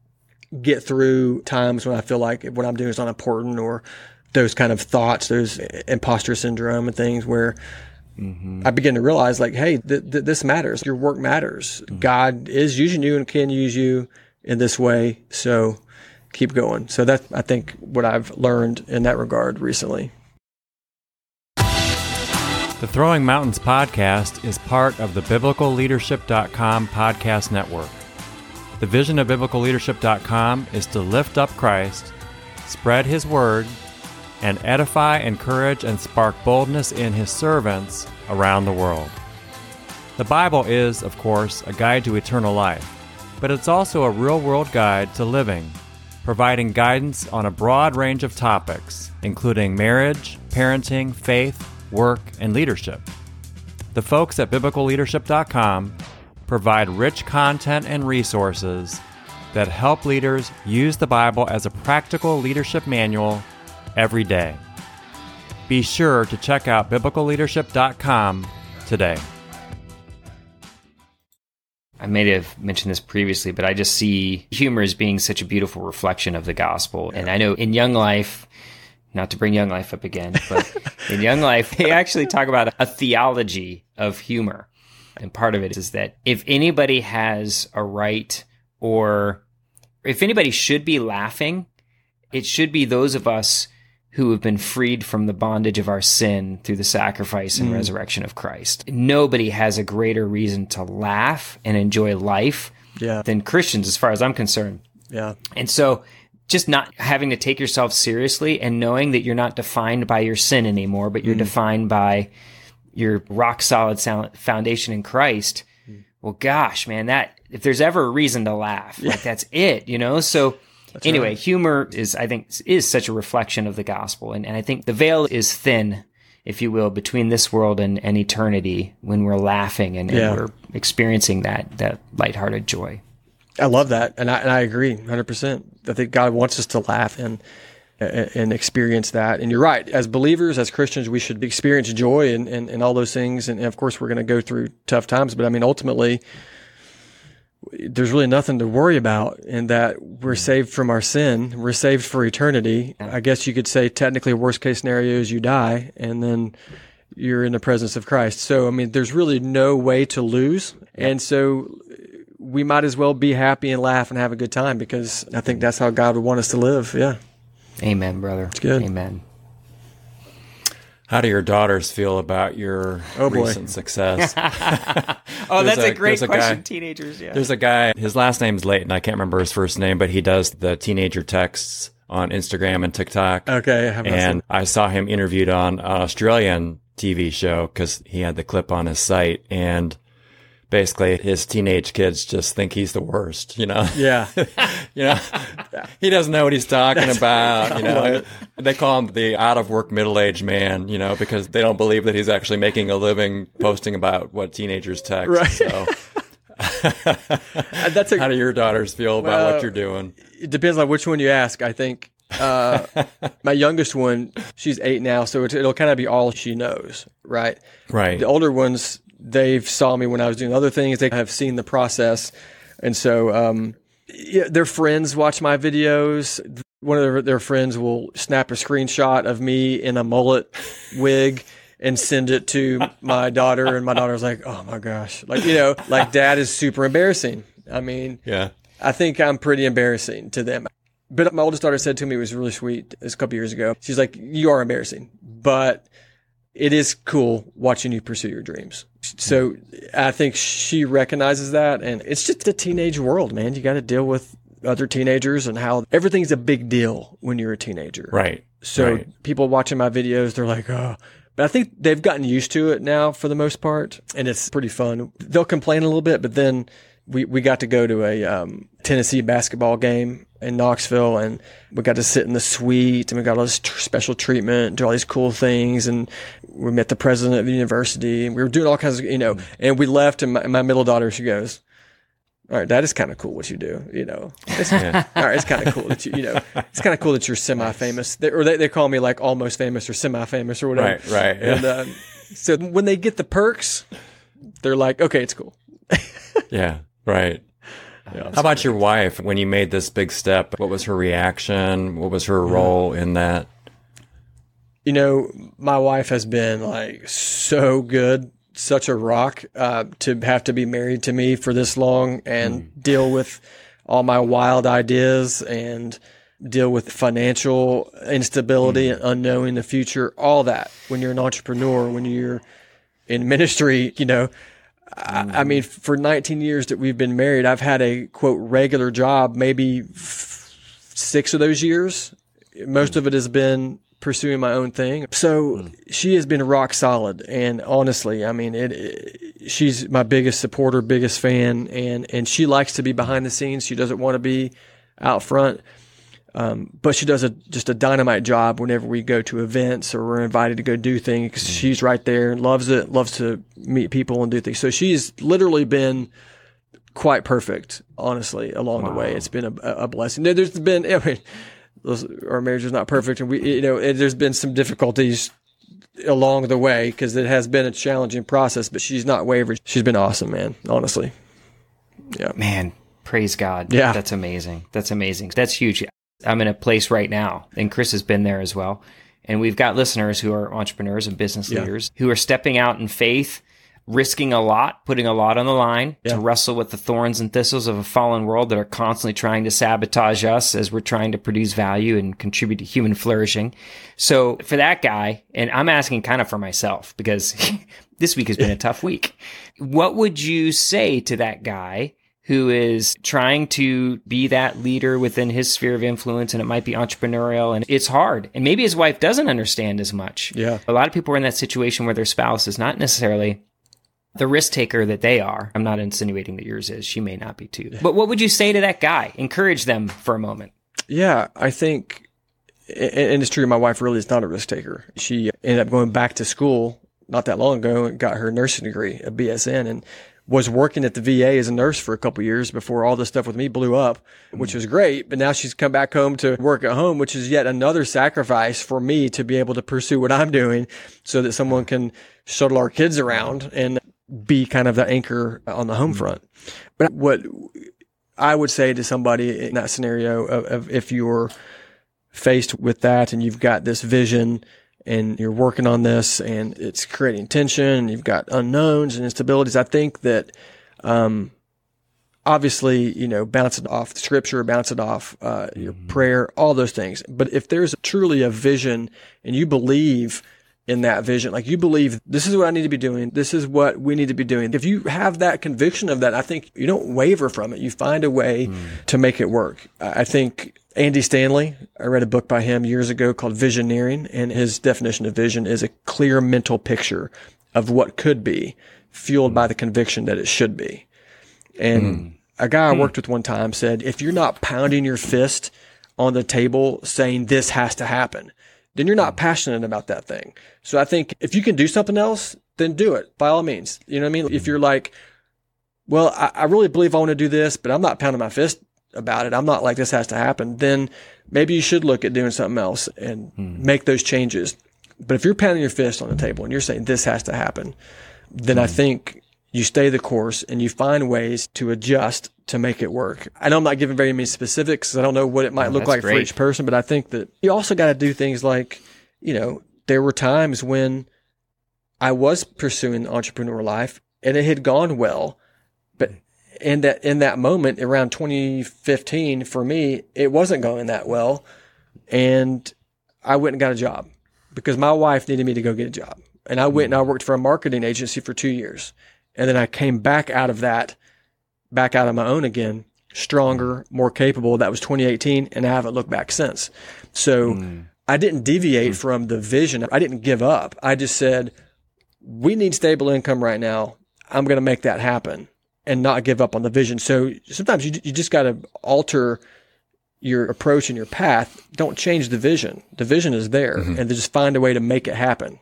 get through times when I feel like what I'm doing is not important, or those kind of thoughts, those imposter syndrome and things where mm-hmm. I begin to realize, like, hey, th- th- this matters. Your work matters. Mm-hmm. God is using you and can use you in this way. So keep going. So that's, I think, what I've learned in that regard recently. The Throwing Mountains podcast is part of the biblical leadership dot com podcast network. The vision of biblical leadership dot com is to lift up Christ, spread his word, and edify, encourage, and spark boldness in his servants around the world. The Bible is, of course, a guide to eternal life, but it's also a real-world guide to living, providing guidance on a broad range of topics, including marriage, parenting, faith, work, and leadership. The folks at biblical leadership dot com provide rich content and resources that help leaders use the Bible as a practical leadership manual every day. Be sure to check out biblical leadership dot com today. I may have mentioned this previously, but I just see humor as being such a beautiful reflection of the gospel. And I know in Young Life, not to bring Young Life up again, but in Young Life, they actually talk about a theology of humor. And part of it is that if anybody has a right, or if anybody should be laughing, it should be those of us who have been freed from the bondage of our sin through the sacrifice and mm. resurrection of Christ. Nobody has a greater reason to laugh and enjoy life yeah. than Christians, as far as I'm concerned. Yeah. And so just not having to take yourself seriously and knowing that you're not defined by your sin anymore, but you're mm. defined by your rock solid foundation in Christ. Mm. Well, gosh, man, that if there's ever a reason to laugh, yeah. like that's it, you know? So that's anyway, right. Humor is, I think, is such a reflection of the gospel. And, and I think the veil is thin, if you will, between this world and, and eternity when we're laughing and, yeah. and we're experiencing that, that lighthearted joy. I love that. And I, and I agree one hundred percent. I think God wants us to laugh and, and experience that. And you're right. As believers, as Christians, we should experience joy and, and, and all those things. And, and of course, we're going to go through tough times. But I mean, ultimately, there's really nothing to worry about in that we're saved from our sin. We're saved for eternity. I guess you could say technically worst case scenario is you die and then you're in the presence of Christ. So, I mean, there's really no way to lose. And so we might as well be happy and laugh and have a good time because I think that's how God would want us to live. Yeah. Amen, brother. It's good. Amen. How do your daughters feel about your oh, boy. recent success? oh, that's a, a great a question, guy, teenagers. Yeah. There's a guy, his last name's Leighton. I can't remember his first name, but he does the teenager texts on Instagram and TikTok. Okay. I and I saw him interviewed on an Australian T V show because he had the clip on his site. And basically his teenage kids just think he's the worst, you know? Yeah. you know, he doesn't know what he's talking about, you know? They call him the out of work middle-aged man, you know, because they don't believe that he's actually making a living posting about what teenagers text. Right. So That's a, how do your daughters feel about well, what you're doing? It depends on which one you ask, I think. Uh, my youngest one, she's eight now, so it, it'll kind of be all she knows, right? Right. The older ones, they've saw me when I was doing other things. They have seen the process. And so um, yeah, their friends watch my videos. One of their, their friends will snap a screenshot of me in a mullet wig and send it to my daughter. And my daughter's like, oh, my gosh. Like, you know, like dad is super embarrassing. I mean, yeah, I think I'm pretty embarrassing to them. But my oldest daughter said to me, it was really sweet, this a couple years ago. She's like, you are embarrassing, but it is cool watching you pursue your dreams. So I think she recognizes that. And it's just the teenage world, man. You got to deal with other teenagers and how everything's a big deal when you're a teenager. Right. So right. people watching my videos, they're like, oh, but I think they've gotten used to it now for the most part. And it's pretty fun. They'll complain a little bit, but then we, we got to go to a um, Tennessee basketball game in Knoxville, and we got to sit in the suite, and we got all this tr- special treatment, do all these cool things, and we met the president of the university, and we were doing all kinds of, you know, and we left, and my, my middle daughter, she goes, all right, that is kind of cool what you do, you know. It's, yeah. All right, it's kind of cool that you, you know, it's kind of cool that you're semi-famous, they, or they, they call me like almost famous or semi-famous or whatever. Right, right. And yeah. um, so when they get the perks, they're like, okay, it's cool. yeah, right. Yeah, How about your wife when you made this big step? What was her reaction? What was her role in that? You know, my wife has been like so good, such a rock, uh, to have to be married to me for this long and mm. deal with all my wild ideas and deal with financial instability mm. and unknowing the future, all that. When you're an entrepreneur, when you're in ministry, you know, I, I mean, for nineteen years that we've been married, I've had a quote regular job, maybe f- six of those years. Most of it has been pursuing my own thing. So mm. she has been rock solid. And honestly, I mean, it, it, she's my biggest supporter, biggest fan, and, and she likes to be behind the scenes. She doesn't want to be out front. Um, but she does a, just a dynamite job whenever we go to events or we're invited to go do things. Mm. She's right there and loves it, loves to meet people and do things. So she's literally been quite perfect, honestly, along wow. the way. It's been a, a blessing. There's been, I mean, our marriage is not perfect, and we, you know, it, there's been some difficulties along the way because it has been a challenging process, but she's not wavered. She's been awesome, man, honestly. Yeah. Man, praise God. Yeah. That's amazing. That's amazing. That's huge. I'm in a place right now, and Chris has been there as well. And we've got listeners who are entrepreneurs and business yeah. leaders who are stepping out in faith, risking a lot, putting a lot on the line yeah. to wrestle with the thorns and thistles of a fallen world that are constantly trying to sabotage us as we're trying to produce value and contribute to human flourishing. So for that guy, and I'm asking kind of for myself because this week has been a tough week. What would you say to that guy who is trying to be that leader within his sphere of influence, and it might be entrepreneurial, and it's hard. And maybe his wife doesn't understand as much. Yeah. A lot of people are in that situation where their spouse is not necessarily the risk taker that they are. I'm not insinuating that yours is. She may not be too. But what would you say to that guy? Encourage them for a moment. Yeah, I think, and it's true, my wife really is not a risk taker. She ended up going back to school not that long ago and got her nursing degree, a B S N, and was working at the V A as a nurse for a couple of years before all this stuff with me blew up, which was great. But now she's come back home to work at home, which is yet another sacrifice for me to be able to pursue what I'm doing so that someone can shuttle our kids around and be kind of the anchor on the home front. But what I would say to somebody in that scenario of, of if you're faced with that and you've got this vision and you're working on this and it's creating tension and you've got unknowns and instabilities, I think that, um, obviously, you know, bounce it off the scripture, bounce it off, uh, your mm-hmm. prayer, all those things. But if there's truly a vision and you believe in that vision, like you believe this is what I need to be doing, this is what we need to be doing. If you have that conviction of that, I think you don't waver from it. You find a way mm. to make it work. I think Andy Stanley, I read a book by him years ago called Visioneering, and his definition of vision is a clear mental picture of what could be, fueled by the conviction that it should be. And mm. a guy I worked with one time said, if you're not pounding your fist on the table saying this has to happen, then you're not passionate about that thing. So I think if you can do something else, then do it by all means. You know what I mean? If you're like, well, I, I really believe I want to do this, but I'm not pounding my fist about it. I'm not like this has to happen. Then maybe you should look at doing something else and hmm. make those changes. But if you're pounding your fist on the table and you're saying this has to happen, then hmm. I think you stay the course and you find ways to adjust to make it work. I know I'm not giving very many specifics because I don't know what it might oh, look like great. for each person, but I think that you also got to do things like, you know, there were times when I was pursuing entrepreneurial life and it had gone well, but in that, in that moment around twenty fifteen for me, it wasn't going that well. And I went and got a job because my wife needed me to go get a job. And I went and I worked for a marketing agency for two years. And then I came back out of that, back out on my own again, stronger, more capable. That was twenty eighteen, and I haven't looked back since. So mm. I didn't deviate mm. from the vision. I didn't give up. I just said, we need stable income right now. I'm going to make that happen and not give up on the vision. So sometimes you you just got to alter your approach and your path. Don't change the vision. The vision is there, mm-hmm. and just find a way to make it happen.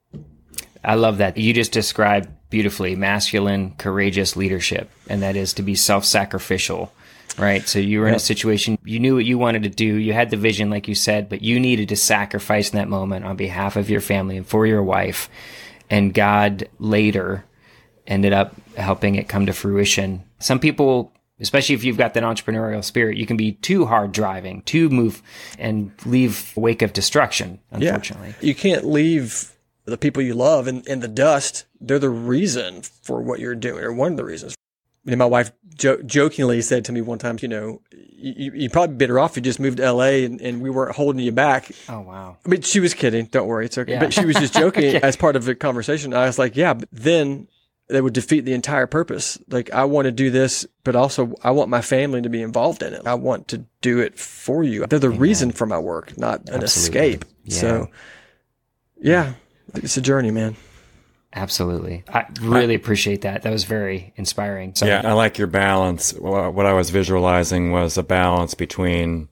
I love that. You just described beautifully masculine, courageous leadership, and that is to be self-sacrificial, right? So you were in a situation, you knew what you wanted to do, you had the vision, like you said, but you needed to sacrifice in that moment on behalf of your family and for your wife. And God later ended up helping it come to fruition. Some people, especially if you've got that entrepreneurial spirit, you can be too hard driving, too move and leave a wake of destruction, unfortunately. Yeah. You can't leave the people you love in, in the dust. They're the reason for what you're doing, or one of the reasons. And my wife jo- jokingly said to me one time, you know, you, you'd probably be better off if you just moved to L A and, and we weren't holding you back. Oh, wow. I mean, she was kidding. Don't worry. It's okay. Yeah. But she was just joking okay. as part of the conversation. I was like, yeah, but then that would defeat the entire purpose. Like, I want to do this, but also I want my family to be involved in it. I want to do it for you. They're the Amen. Reason for my work, not an Absolutely. Escape. Yeah. So, yeah. It's a journey, man. Absolutely. I really appreciate that. That was very inspiring. So, yeah, I like your balance. What I was visualizing was a balance between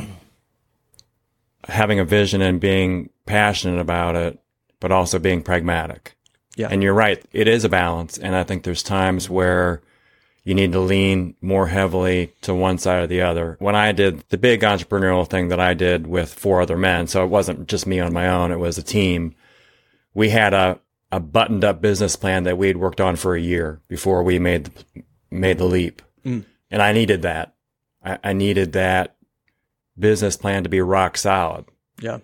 having a vision and being passionate about it, but also being pragmatic. Yeah. And you're right. It is a balance. And I think there's times where you need to lean more heavily to one side or the other. When I did the big entrepreneurial thing that I did with four other men, so it wasn't just me on my own, it was a team. We had a, a buttoned up business plan that we had worked on for a year before we made the, made the leap. Mm. And I needed that. I, I needed that business plan to be rock solid. Yeah.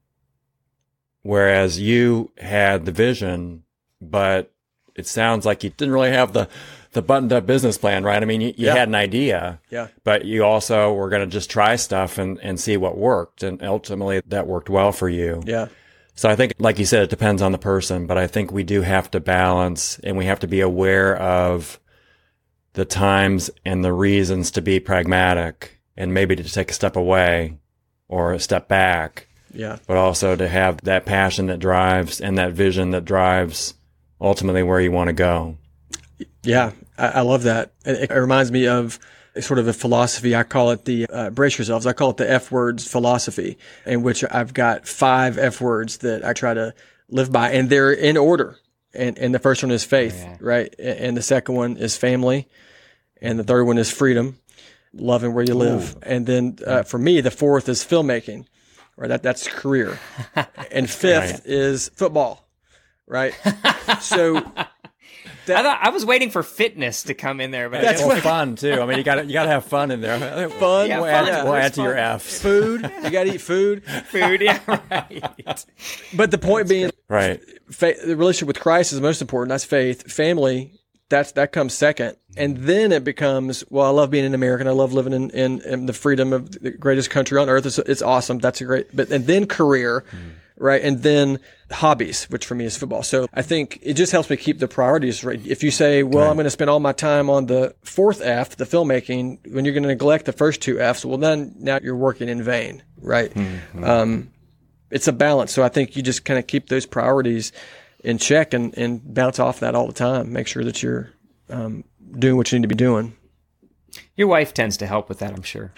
Whereas you had the vision, but it sounds like you didn't really have the, the buttoned up business plan, right? I mean, you, you yeah. had an idea, yeah. but you also were going to just try stuff and, and see what worked. And ultimately that worked well for you. Yeah. So I think, like you said, it depends on the person, but I think we do have to balance and we have to be aware of the times and the reasons to be pragmatic and maybe to take a step away or a step back. Yeah. But also to have that passion that drives and that vision that drives ultimately where you want to go. Yeah. I, I love that. It, it reminds me of sort of a philosophy. I call it the, uh, brace yourselves. I call it the F words philosophy, in which I've got five F words that I try to live by, and they're in order. And, and the first one is faith, yeah. right? And the second one is family. And the third one is freedom, loving where you live. Ooh. And then, uh, for me, the fourth is filmmaking, right? That, that's career. And fifth right. is football, right? So I thought I was waiting for fitness to come in there, but That's I well, fun too. I mean, you got to you got to have fun in there. Fun. Yeah, We'll fun. add, we'll It's add to your fun. F's. Food. You got to eat food. food. Yeah, right. But the point being, Right. fa- the relationship with Christ is most important. That's faith. Family, that's that comes second. And then it becomes, well, I love being an American. I love living in, in, in the freedom of the greatest country on earth. It's, it's awesome. That's a great, but, and then career, mm. right? And then hobbies, which for me is football. So I think it just helps me keep the priorities right. If you say, well, right. I'm going to spend all my time on the fourth F, the filmmaking, when you're going to neglect the first two F's, well, then now you're working in vain, right? Mm-hmm. Um, it's a balance. So I think you just kind of keep those priorities in check and, and bounce off that all the time. Make sure that you're um, doing what you need to be doing. Your wife tends to help with that, I'm sure.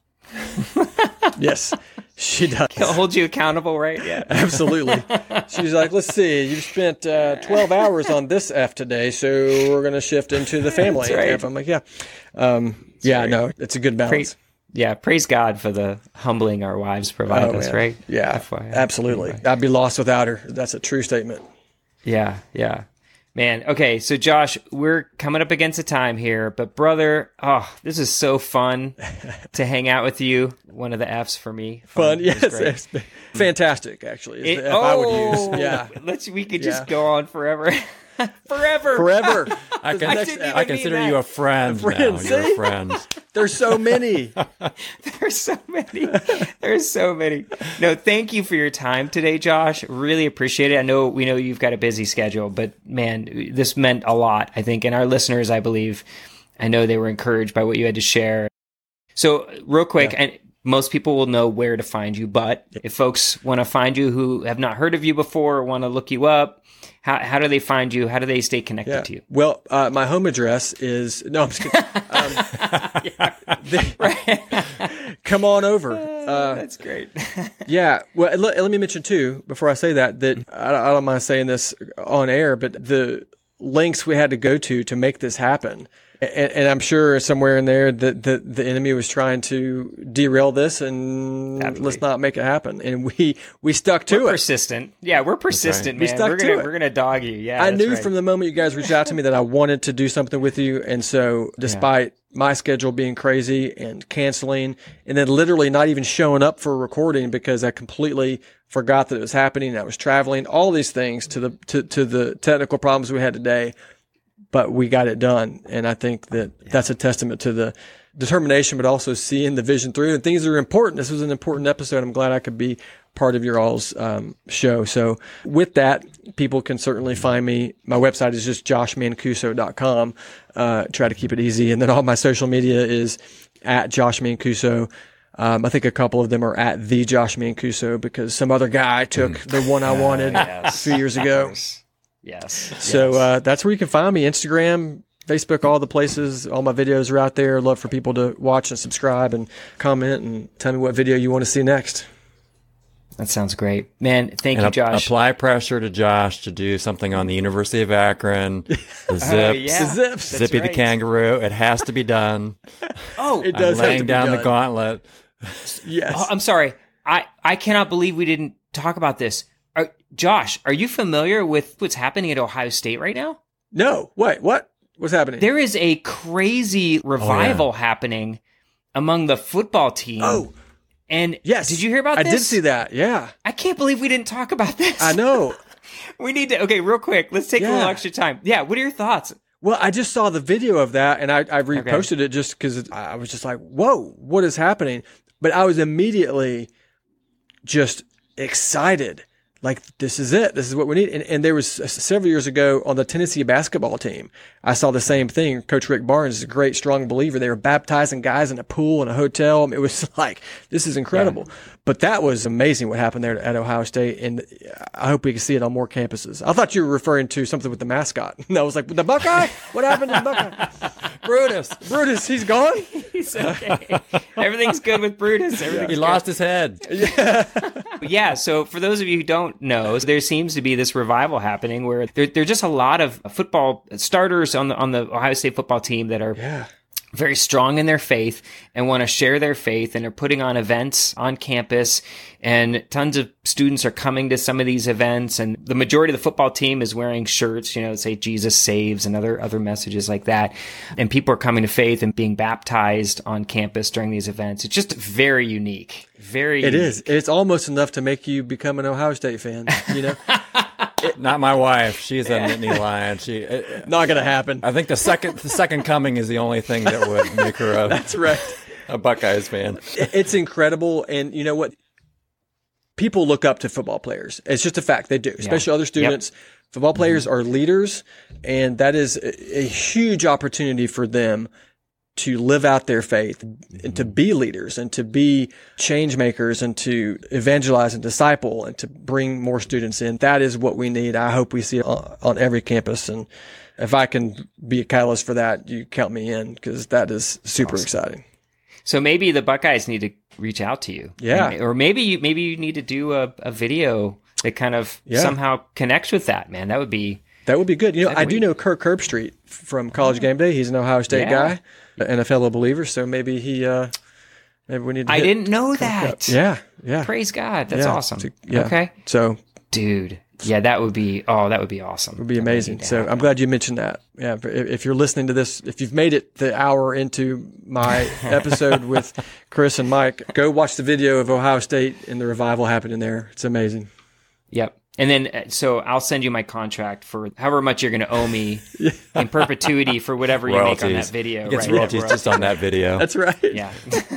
Yes, she does. He'll hold you accountable, right? Yeah. Absolutely. She's like, let's see, you've spent uh, twelve hours on this F today, so we're going to shift into the family right. F. I'm like, yeah. Um, yeah, right. no, it's a good balance. Praise, yeah, praise God for the humbling our wives provide oh, us, man. right? Yeah, F Y I. absolutely. Anyway. I'd be lost without her. That's a true statement. Yeah, yeah. Man, okay, so Josh, we're coming up against the time here, but brother, oh, this is so fun to hang out with you. One of the F's for me. Fun, fun yes. It's fantastic, actually, is it, the F oh, I would use. Yeah. Let's, we could just yeah. go on forever. Forever. Forever. I, can, I, I consider you a friend, a friend now. see? You're a friend. There's so many. There's so many. There's so many. No, thank you for your time today, Josh. Really appreciate it. I know we know you've got a busy schedule, but man, this meant a lot, I think. And our listeners, I believe, I know they were encouraged by what you had to share. So real quick, yeah. and most people will know where to find you, but if folks want to find you who have not heard of you before or want to look you up, How how do they find you? How do they stay connected yeah. to you? Well, uh, my home address is no. I'm just kidding. Um, yeah, the, come on over. Uh, That's great. yeah. Well, let, let me mention too before I say that that I, I don't mind saying this on air, but the lengths we had to go to to make this happen. And, and I'm sure somewhere in there that the, the enemy was trying to derail this and Absolutely. let's not make it happen. And we, we stuck to we're it. Persistent. Yeah, we're persistent, right. man. We stuck we're to gonna it. we're gonna dog you. Yeah. I knew right. from the moment you guys reached out to me that I wanted to do something with you. And so despite yeah. my schedule being crazy and canceling and then literally not even showing up for a recording because I completely forgot that it was happening. I was traveling, all these things to the, to, to the technical problems we had today. But we got it done. And I think that yeah. that's a testament to the determination, but also seeing the vision through and things that are important. This was an important episode. I'm glad I could be part of your all's um, show. So with that, people can certainly find me. My website is just josh mancuso dot com. Uh, try to keep it easy. And then all my social media is at Josh Mancuso. Um, I think a couple of them are at the Josh Mancuso because some other guy took the one I wanted yes. a few years ago. Yes. So yes. Uh, that's where you can find me. Instagram, Facebook, all the places. All my videos are out there. I'd love for people to watch and subscribe and comment and tell me what video you want to see next. That sounds great. Man, thank and you, Josh. Apply pressure to Josh to do something on the University of Akron. The Zips. Uh, yeah. The Zips. Zippy right. the Kangaroo. It has to be done. Oh, it does I'm laying have to be down done. the gauntlet. Yes. Oh, I'm sorry. I, I cannot believe we didn't talk about this. Are, Josh, are you familiar with what's happening at Ohio State right now? No. Wait, what? What's happening? There is a crazy revival oh, yeah. happening among the football team. Oh, and yes. Did you hear about I this? did see that. Yeah. I can't believe we didn't talk about this. I know. We need to, okay, real quick. Let's take Yeah. a little extra time. Yeah. What are your thoughts? Well, I just saw the video of that and I, I reposted Okay. it just because I was just like, whoa, what is happening? But I was immediately just excited. Like, this is it. This is what we need. And, and there was uh, several years ago on the Tennessee basketball team, I saw the same thing. Coach Rick Barnes is a great, strong believer. They were baptizing guys in a pool in a hotel. I mean, it was like, this is incredible. Yeah. But that was amazing what happened there at Ohio State. And I hope we can see it on more campuses. I thought you were referring to something with the mascot. And I was like, the Buckeye? What happened to the Buckeye? Brutus. Brutus, he's gone? He's okay. Everything's good with Brutus. Everything's He good. lost his head. Yeah. Yeah, so for those of you who don't know, there seems to be this revival happening where there, there are just a lot of football starters on the on the Ohio State football team that are Yeah. very strong in their faith and want to share their faith, and are putting on events on campus, and tons of students are coming to some of these events, and the majority of the football team is wearing shirts, you know, that say Jesus saves and other other messages like that, and people are coming to faith and being baptized on campus during these events. It's just very unique. Very It unique. is. It's almost enough to make you become an Ohio State fan, you know? Not my wife. She's a Nittany Lion. She it, Not going to happen. I think the second the second coming is the only thing that would make her a, That's right. a Buckeyes fan. It's incredible. And you know what? People look up to football players. It's just a fact. They do, especially Yeah. other students. Yep. Football players mm-hmm. are leaders, and that is a, a huge opportunity for them to live out their faith, mm-hmm. and to be leaders, and to be change makers, and to evangelize and disciple, and to bring more students in. That is what we need. I hope we see it on, on every campus. And if I can be a catalyst for that, you count me in, because that is super awesome. Exciting. So maybe the Buckeyes need to reach out to you. Yeah. And, or maybe you, maybe you need to do a, a video that kind of yeah. somehow connects with that, man. That would be... That would be good. You know, I do know Kirk Herbstreit from College Game Day. He's an Ohio State yeah. guy and a fellow believer. So maybe he, uh, maybe we need to I hit didn't know Kirk that. Up. Yeah. Yeah. Praise God. That's yeah. awesome. To, yeah. Okay. So, dude. Yeah, that would be, oh, that would be awesome. It would be amazing. So I'm glad you mentioned that. Yeah. If, if you're listening to this, if you've made it the hour into my episode with Chris and Mike, go watch the video of Ohio State and the revival happening there. It's amazing. Yep. And then, so I'll send you my contract for however much you're going to owe me yeah. in perpetuity for whatever you royalties. make on that video. He gets right? royalties yeah, just on that video. That's right. Yeah.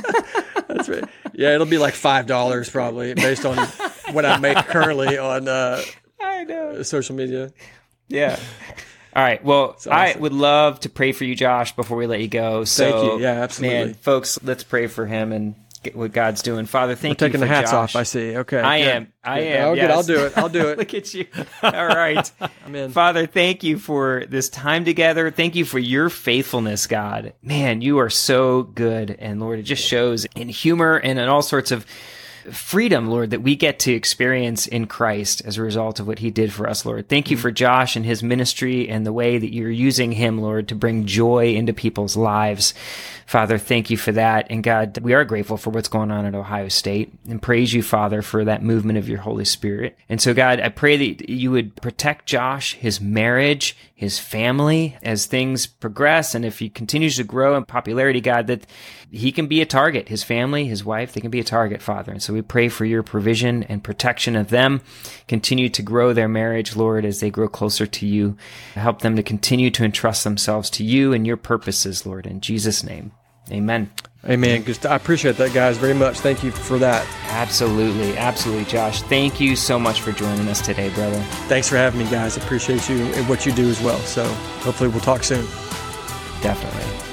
That's right. Yeah, it'll be like five dollars probably based on what I make currently on uh, I know. social media. Yeah. All right. Well, awesome. I would love to pray for you, Josh, before we let you go. So, thank you. Yeah, absolutely. Man, folks, let's pray for him and get what God's doing. Father, thank We're you taking for the hats Josh. off, I see. Okay. I good. am. I good. am. Oh, yes. good. I'll do it. I'll do it. Look at you. All right. I'm in. Father, thank you for this time together. Thank you for your faithfulness, God. Man, you are so good. And Lord, it just shows in humor and in all sorts of freedom, Lord, that we get to experience in Christ as a result of what he did for us, Lord. Thank you for Josh and his ministry and the way that you're using him, Lord, to bring joy into people's lives. Father, thank you for that. And God, we are grateful for what's going on at Ohio State, and praise you, Father, for that movement of your Holy Spirit. And so, God, I pray that you would protect Josh, his marriage, his family, as things progress. And if he continues to grow in popularity, God, that he can be a target. His family, his wife, they can be a target, Father. And so we pray for your provision and protection of them. Continue to grow their marriage, Lord, as they grow closer to you. Help them to continue to entrust themselves to you and your purposes, Lord. In Jesus' name, amen. Amen. I appreciate that, guys, very much. Thank you for that. Absolutely. Absolutely, Josh. Thank you so much for joining us today, brother. Thanks for having me, guys. I appreciate you and what you do as well. So hopefully we'll talk soon. Definitely.